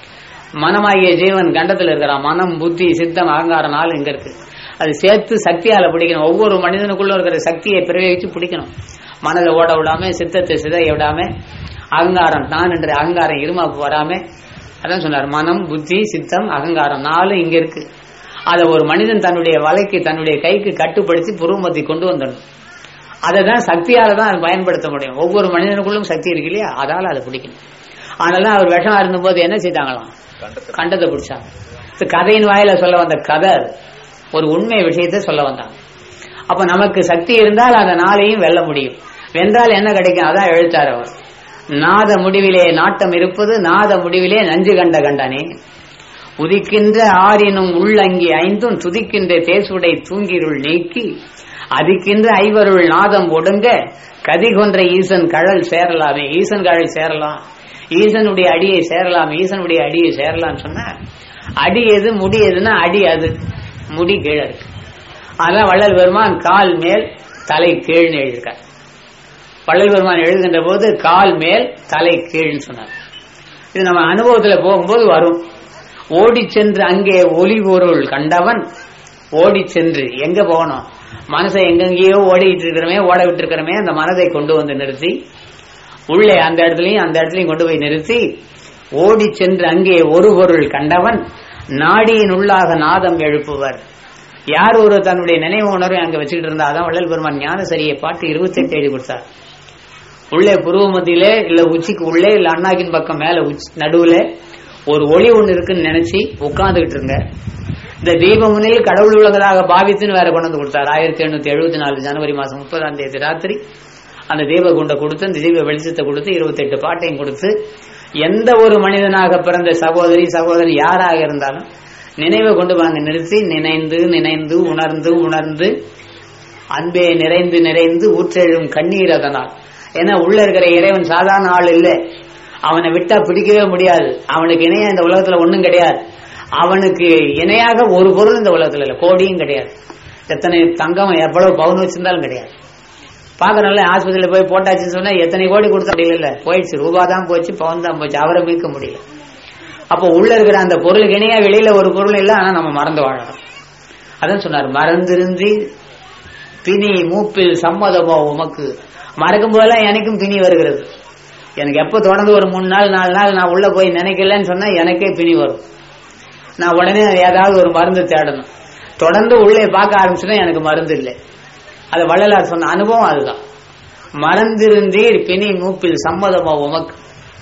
மனமாகிய ஜீவன் கண்டத்தில் இருக்கிறான். மனம், புத்தி, சித்தம், அகங்காரம் நாள் இங்க இருக்கு. அது சேர்த்து சக்தியால பிடிக்கணும். ஒவ்வொரு மனிதனுக்குள்ள இருக்கிற சக்தியை பிரயோகிச்சு பிடிக்கணும். மனதை ஓட விடாம, சித்தத்தை சிதைய விடாம, அகங்காரம் நான் என்ற அகங்காரம் இருமாப்பு வராம. அதான் சொன்னார், மனம், புத்தி, சித்தம், அகங்காரம் நாலு இங்க இருக்கு. அதை ஒரு மனிதன் தன்னுடைய வலைக்கு தன்னுடைய கைக்கு கட்டுப்படுத்தி புருவமத்தை கொண்டு வந்துடணும். அதை தான் சக்தியால தான் பயன்படுத்த முடியும். ஒவ்வொரு மனிதனுக்குள்ளும் சக்தி இருக்கு இல்லையா, அதால அதை பிடிக்கணும். ஆனாலும் அவர் விஷம் இருந்த போது என்ன செய்தாங்களாம்? கண்டத்தை பிடிச்சாங்க. கதையின் வாயில சொல்ல வந்த கதை ஒரு உண்மை விஷயத்தை சொல்ல வந்தாங்க. அப்ப நமக்கு சக்தி இருந்தால் அந்த நாளையும் வெல்ல முடியும். வென்றால் என்ன கிடைக்கும்? அதான் எழுத்தார் அவர். நாத முடிவிலே நாட்டம் இருப்பது, நாத முடிவிலே நஞ்சு கண்ட கண்டனே. உதிக்கின்ற ஆறினும் உள்ளங்கி ஐந்தும் துதிக்கின்ற தேசுடை தூங்கிருள் நீக்கி அதிக்கின்ற ஐவருள் நாதம் ஒடுங்க கதி கொன்ற ஈசன் கழல் சேரலாமே. ஈசன் கழல் சேரலாம், ஈசனுடைய அடியை சேரலாம், ஈசனுடைய அடியை சேரலாம் சொன்ன அடி எது, முடி எதுன்னா அடி அது, முடி கீழே இருக்கு. அதெல்லாம் வள்ளல் பெருமான் கால் மேல் தலை கீழ்னு எழுதியிருக்கார். வள்ளல் பெருமான் எழுதுகின்ற போது கால் மேல் தலை கீழ்னு சொன்னார். இது நம்ம அனுபவத்துல போகும்போது வரும். ஓடி சென்று அங்கே ஒளி பொருள் கண்டவன். ஓடி சென்று எங்க போகணும்? மனசை எங்கெங்கேயோ ஓடிட்டு இருக்கிறமே, ஓட விட்டு இருக்கிறமே, அந்த மனதை கொண்டு வந்து நிறுத்தி உள்ளே அந்த இடத்துலயும் அந்த இடத்துலயும் கொண்டு போய் நிறுத்தி ஓடி சென்று அங்கே ஒரு பொருள் கண்டவன் நாடியின் உள்ளாக நாதம் எழுப்புவர். யார் ஒரு தன்னுடைய நினைவு உணர்வை அங்க வச்சுக்கிட்டு இருந்தா, அதான் வள்ளல் பெருமான் ஞான சரியை பாட்டு இருபத்தி எட்டு எழுதி கொடுத்தார். உள்ளே புருவமத்திலே இல்ல உச்சிக்கு உள்ளே இல்ல அண்ணாக்கின் பக்கம் மேல உச்சி நடுவுல ஒரு ஒளி ஒண்ணு இருக்குன்னு நினைச்சு உட்கார்ந்துகிட்டு இருங்க. இந்த தீப முன்னில் கடவுள் உலகதாக பாவித்துன்னு வேற கொண்டு வந்து கொடுத்தார். ஆயிரத்தி எண்ணூத்தி எழுபத்தி நாலு ஜனவரி மாசம் முப்பதாம் தேதி ராத்திரி அந்த தீப குண்டை கொடுத்து அந்த தீப வெளிச்சத்தை கொடுத்து இருபத்தி எட்டு பாட்டையும் கொடுத்து எந்த ஒரு மனிதனாக பிறந்த சகோதரி சகோதரி யாராக இருந்தாலும் நினைவை கொண்டு வாங்க நிறுத்தி நினைந்து நினைந்து உணர்ந்து உணர்ந்து அன்பே நிறைந்து நிறைந்து ஊற்றெழும் கண்ணீர் அதனால். ஏன்னா உள்ள இருக்கிற இறைவன் சாதாரண ஆள் இல்லை. அவனை விட்டா பிடிக்கவே முடியாது. அவனுக்கு இணையா இந்த உலகத்துல ஒண்ணும் கிடையாது. அவனுக்கு இணையாக ஒரு பொருள் இந்த உலகத்துல இல்லை. கோடியும் கிடையாது. எத்தனை தங்கம் எவ்வளவு பவுன் வச்சிருந்தாலும் கிடையாது. பாக்குறோம்ல, ஆஸ்பத்திரியில போய் போட்டாச்சுன்னு சொன்னா எத்தனை கோடி கொடுத்தா முடியல, போயிடுச்சு. ரூபா தான் போச்சு, பவுன் தான் போச்சு, அவரை மீட்க முடியல. அப்போ உள்ள இருக்கிற அந்த பொருளுக்கு இணையா வெளியில ஒரு பொருள் இல்லை. ஆனா நம்ம மறந்து வாழறோம். அதான் சொன்னார், மறந்திருந்தி பிணி மூப்பில் சம்மதமோ உமக்கு. மறக்கும் போதெல்லாம் எனக்கும் பிணி வருகிறது. எனக்கு எப்ப தொடர்ந்து ஒரு மூணு நாள் நாலு நாள் நான் உள்ள போய் நினைக்கலன்னு சொன்னா எனக்கே பிணி வரும். நான் உடனே ஏதாவது ஒரு மருந்து தேடணும். தொடர்ந்து உள்ளே பார்க்க ஆரம்பிச்சுன்னா எனக்கு மருந்து இல்லை. அது வள்ளலார் சொன்ன அனுபவம் அதுதான். மறந்திருந்தீர் பிணி மூப்பில் சம்மதமோ உமக்கு.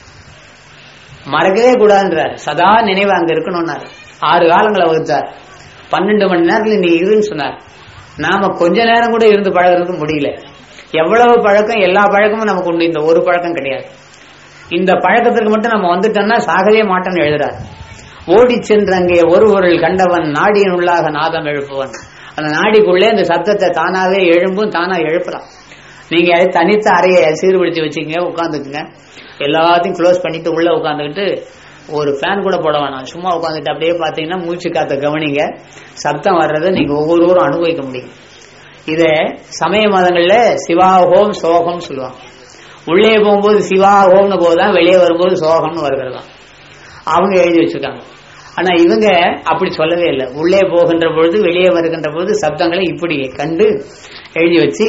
மறக்கவே கூடாதுன்றார். சதா நினைவு அங்க இருக்கணும்னாரு. ஆறு காலங்களை வகுத்தார். பன்னெண்டு மணி நேரத்துல நீ இருன்னு சொன்னார். நாம கொஞ்ச நேரம் கூட இருந்து பழகிறதுக்கு முடியல. எவ்வளவு பழக்கம், எல்லா பழக்கமும் நமக்கு உண்டு. இந்த ஒரு பழக்கம் கிடையாது. இந்த பழக்கத்திற்கு மட்டும் நம்ம வந்துட்டோம்னா சாகவே மாட்டோம்னு எழுதுறார். ஓடி சென்று அங்கே ஒரு பொருள் கண்டவன் நாடியின் உள்ளாக நாதம் எழுப்புவன். அந்த நாடிக்குள்ளே அந்த சப்தத்தை தானாவே எழும்பும், தானா எழுப்பலாம். நீங்க தனித்த அறையை சீர்பிடிச்சு வச்சுக்கங்க, உட்காந்துக்குங்க. எல்லாத்தையும் க்ளோஸ் பண்ணிட்டு உள்ள உட்காந்துக்கிட்டு ஒரு ஃபேன் கூட போட வேணாம். சும்மா உட்காந்துட்டு அப்படியே பாத்தீங்கன்னா மூச்சு காத்த கவனிங்க. சப்தம் வர்றதை நீங்க ஒவ்வொருவரும் அனுபவிக்க முடியும். இத சமய மதங்கள்ல சிவாஹோம் சோகம் சொல்லுவாங்க. உள்ளே போகும்போது சிவாஹோம்னு போதுதான், வெளியே வரும்போது சோகம்னு வருகிறதா அவங்க எழுதி வச்சிருக்காங்க. ஆனா இவங்க அப்படி சொல்லவே இல்லை. உள்ளே போகின்ற பொழுது வெளியே வருகின்ற பொழுது சப்தங்களை இப்படி கண்டு எழுதி வச்சு,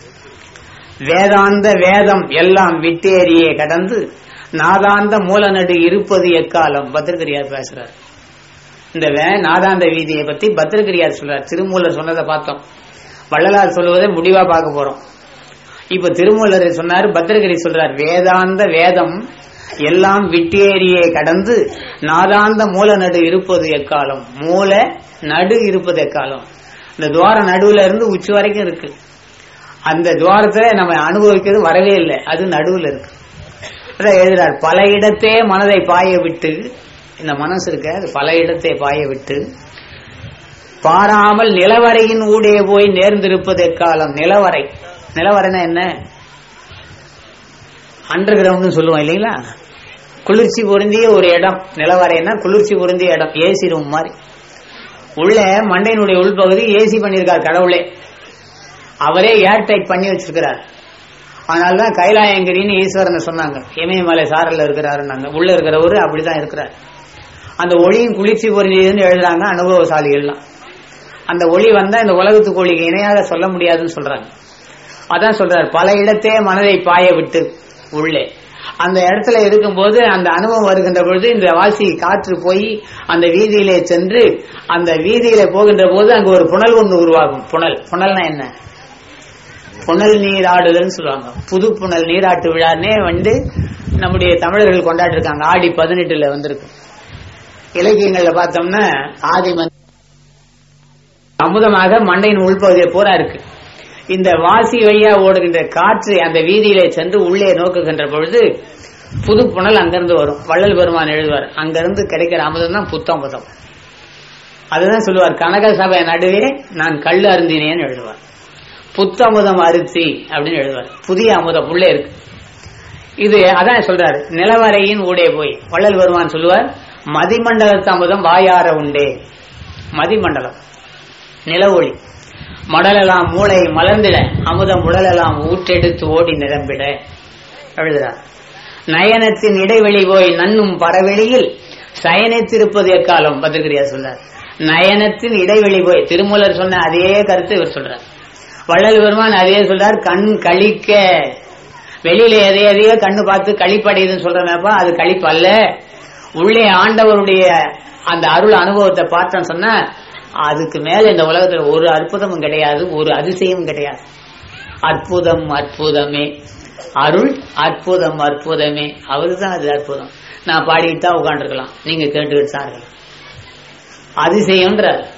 வேதாந்த வேதம் எல்லாம் விட்டேரியே கடந்து நாதாந்த மூலநடு இருப்பது எக்காலம். பத்ரகிரியார் பேசுறார். இந்த நாதாந்த வீதியை பத்தி பத்ரகிரியார் சொல்றார். திருமூலர் சொன்னதை பார்த்தோம். வள்ளலார் சொல்லுவதை முடிவா பார்க்க போறோம். இப்ப திருமூலர் சொன்னார், பத்ரகிரி சொல்றார், வேதாந்த வேதம் எல்லாம் விட்டேரியே கடந்து நாதாந்த மூல நடு இருப்பது எக்காலம். மூல நடு இருப்பது எக்காலம். இந்த துவார நடுவுல இருந்து உச்சி வரைக்கும் இருக்கு. அந்த துவாரத்தை நம்ம அனுபவிக்கிறது வரவே இல்லை. அது நடுவுல இருக்கு. அதான் எழுதுறார், பல இடத்தே மனதை பாய விட்டு, இந்த மனசு இருக்க அது பல இடத்தை பாய விட்டு பாராமல் நிலவரையின் ஊடே போய் நேர்ந்திருப்பது எக்காலம். நிலவரை, நிலவரைனா என்ன? அண்டர் கிரவுண்ட் சொல்லுவோம் இல்லைங்களா? குளிர்ச்சி பொருந்திய ஒரு இடம். நிலவரைன்னா குளிர்ச்சி பொருந்திய இடம், ஏசி ரூம் மாதிரி. உள்ள மண்டையினுடைய உள்பகுதி ஏசி பண்ணியிருக்கார் கடவுளே. அவரே ஏர் டைட் பண்ணி வச்சிருக்கிறார். அதனாலதான் கைலாயங்கிரின்னு ஈஸ்வரன் சொன்னாங்க. இமயமலை சாரல்ல இருக்கிறாருன்னாங்க. உள்ள இருக்கிறவரு அப்படிதான் இருக்கிறார். அந்த ஒளியும் குளிர்ச்சி பொருந்தியதுன்னு எழுதுறாங்க அனுபவசாலிகள்லாம். அந்த ஒளி வந்தா இந்த உலகத்துக்கு ஒளிக்கு இணையாக சொல்ல முடியாதுன்னு சொல்றாங்க. அதான் சொல்றாரு, பல இடத்தே மனதை பாய விட்டு. உள்ளே அந்த இடத்துல இருக்கும்போது அந்த அனுபவம் வருகின்ற பொழுது இந்த வாசி காற்று போய் அந்த வீதியிலே சென்று அந்த வீதியில போகின்ற போது அங்க ஒரு புனல் ஒன்று உருவாகும். புனல், புனல்னா என்ன? புனல் நீராடுதல் சொல்லுவாங்க. புது புனல் நீராட்டு விழான்னே வந்து நம்முடைய தமிழர்கள் கொண்டாடி இருக்காங்க. ஆடி பதினெட்டுல வந்திருக்கு. இலக்கியங்கள்ல பார்த்தோம்னா ஆதி அமுதமாக மண்டையின் உள்பகுதியை பூரா இருக்கு. இந்த வாசி வழியா ஓடுகின்ற காற்று அந்த வீதியிலே சென்று உள்ளே நோக்குகின்ற பொழுது புது புனல் அங்கிருந்து வரும். வள்ளல் பெருமான் எழுதுவார், அங்கிருந்து கிடைக்கிற அமுதம் தான் புத்தம்பதம். அதுதான் சொல்லுவார், கனக சபை நடுவே நான் கல் அருந்தினேன்னு எழுதுவார். புத்தமுதம் அருத்தி அப்படின்னு எழுதுவார். புதிய அமுதம் உள்ளே இருக்கு. இது அதான் சொல்றாரு, நிலவரையின் ஊடே போய். வள்ளல் பெருமான் சொல்லுவார், மதிமண்டலத்து அமுதம் வாயார உண்டே. மதிமண்டலம் நில ஒளி. மடலெல்லாம் மூளை மலர்ந்திட அமுதம் உடலெல்லாம் ஊற்றெடுத்து ஓடி நிரம்பிட எழுதுறார். நயனத்தின் இடைவெளி போய் நன்னும் பரவெளியில் சயனித்திருப்பது எக்காலம். பத்ரகிரியார் சொல்றார், நயனத்தின் இடைவெளி போய். திருமூலர் சொன்ன அதே கருத்து இவர் சொல்றார். வள்ளல் பெருமான் அதே சொல்றார், கண் கழிக்க. வெளியில எதை எதையோ கண்ணு பார்த்து கழிப்படையுதுன்னு சொல்றப்ப அது கழிப்பு அல்ல. உள்ளே ஆண்டவருடைய அந்த அருள் அனுபவத்தை பார்த்தோன்னு சொன்னா அதுக்கு மேல இந்த உலகத்துல ஒரு அற்புதமும் கிடையாது, ஒரு அதிசயமும் கிடையாது. அற்புதம் அற்புதமே, அருள் அற்புதம் அற்புதமே. அவருதான் அது அற்புதம். நான் பாடிட்டு தான் உட்காந்துருக்கலாம், நீங்க கேட்டுக்கிட்டு தான் இருக்கலாம். அதிசயம்ன்றார்,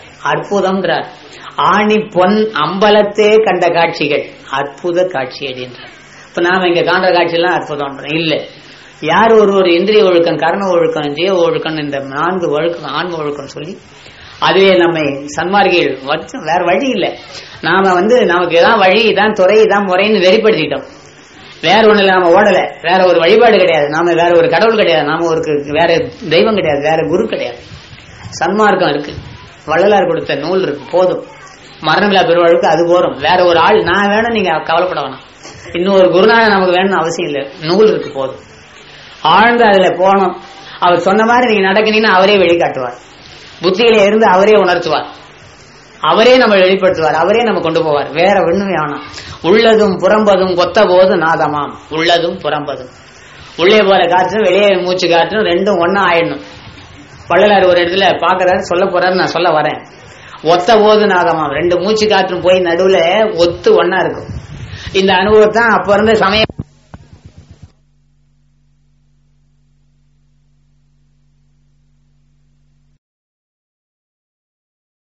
அற்புதம்ன்றார். ஆணி பொன் அம்பலத்தே கண்ட காட்சிகள் அற்புத காட்சி அப்படின்றார். இப்ப நாம இங்க காண்ற காட்சி எல்லாம் அற்புதம் இல்ல. யார் ஒரு ஒரு இந்திரிய ஒழுக்கம், கர்ண ஒழுக்கம், ஜீவ ஒழுக்கம், இந்த நான்கு ஒழுக்கம் ஆன்ம ஒழுக்கம் சொல்லி அதுவே நம்மை சன்மார்க்கிகள் வச்சு வேற வழி இல்லை. நாம வந்து நமக்கு இதான் வழி, இதான் துறை, இதான் முறைன்னு வெறிப்படுத்திட்டோம். வேற ஒண்ணு நாம ஓடல, வேற ஒரு வழிபாடு கிடையாது, நாம வேற ஒரு கடவுள் கிடையாது, நாம ஒரு வேற தெய்வம் கிடையாது, வேற குரு கிடையாது. சன்மார்க்கம் இருக்கு, வள்ளலார் கொடுத்த நூல் இருக்கு, போதும். மரணமில்லா பெருவாழ்வுக்கு அது போறோம். வேற ஒரு ஆள் நான் வேணும் நீங்க கவலைப்பட வேணாம். இன்னும் ஒரு குருநாதன் நமக்கு வேணும்னு அவசியம் இல்லை, நூல் இருக்கு போதும். ஆழ்ந்து அதுல போனோம். அவர் சொன்ன மாதிரி நீங்க நடக்கினீங்கன்னா அவரே வெளிக்காட்டுவார், புத்தியில இருந்து அவரே உணர்த்துவார், அவரே நம்ம வெளிப்படுத்துவார், அவரே நம்ம கொண்டு போவார். வேற ஒண்ணுமே வேணாம். உள்ளதும் புறம்பதும் கொத்த போது நாதமாம். உள்ளதும் புறம்பதும், உள்ளே போற காற்று வெளியே மூச்சு காற்று ரெண்டும் ஒன்னா ஆயிடணும். வள்ளலார் ஒரு இடத்துல பாக்குறாரு, சொல்ல போறாரு, நான் சொல்ல வரேன். ஒத்த போது நாதமாம், ரெண்டு மூச்சு காற்றும் போய் நடுவுல ஒத்து ஒன்னா இருக்கும். இந்த அனுபவத்தான் அப்ப இருந்த சமயம்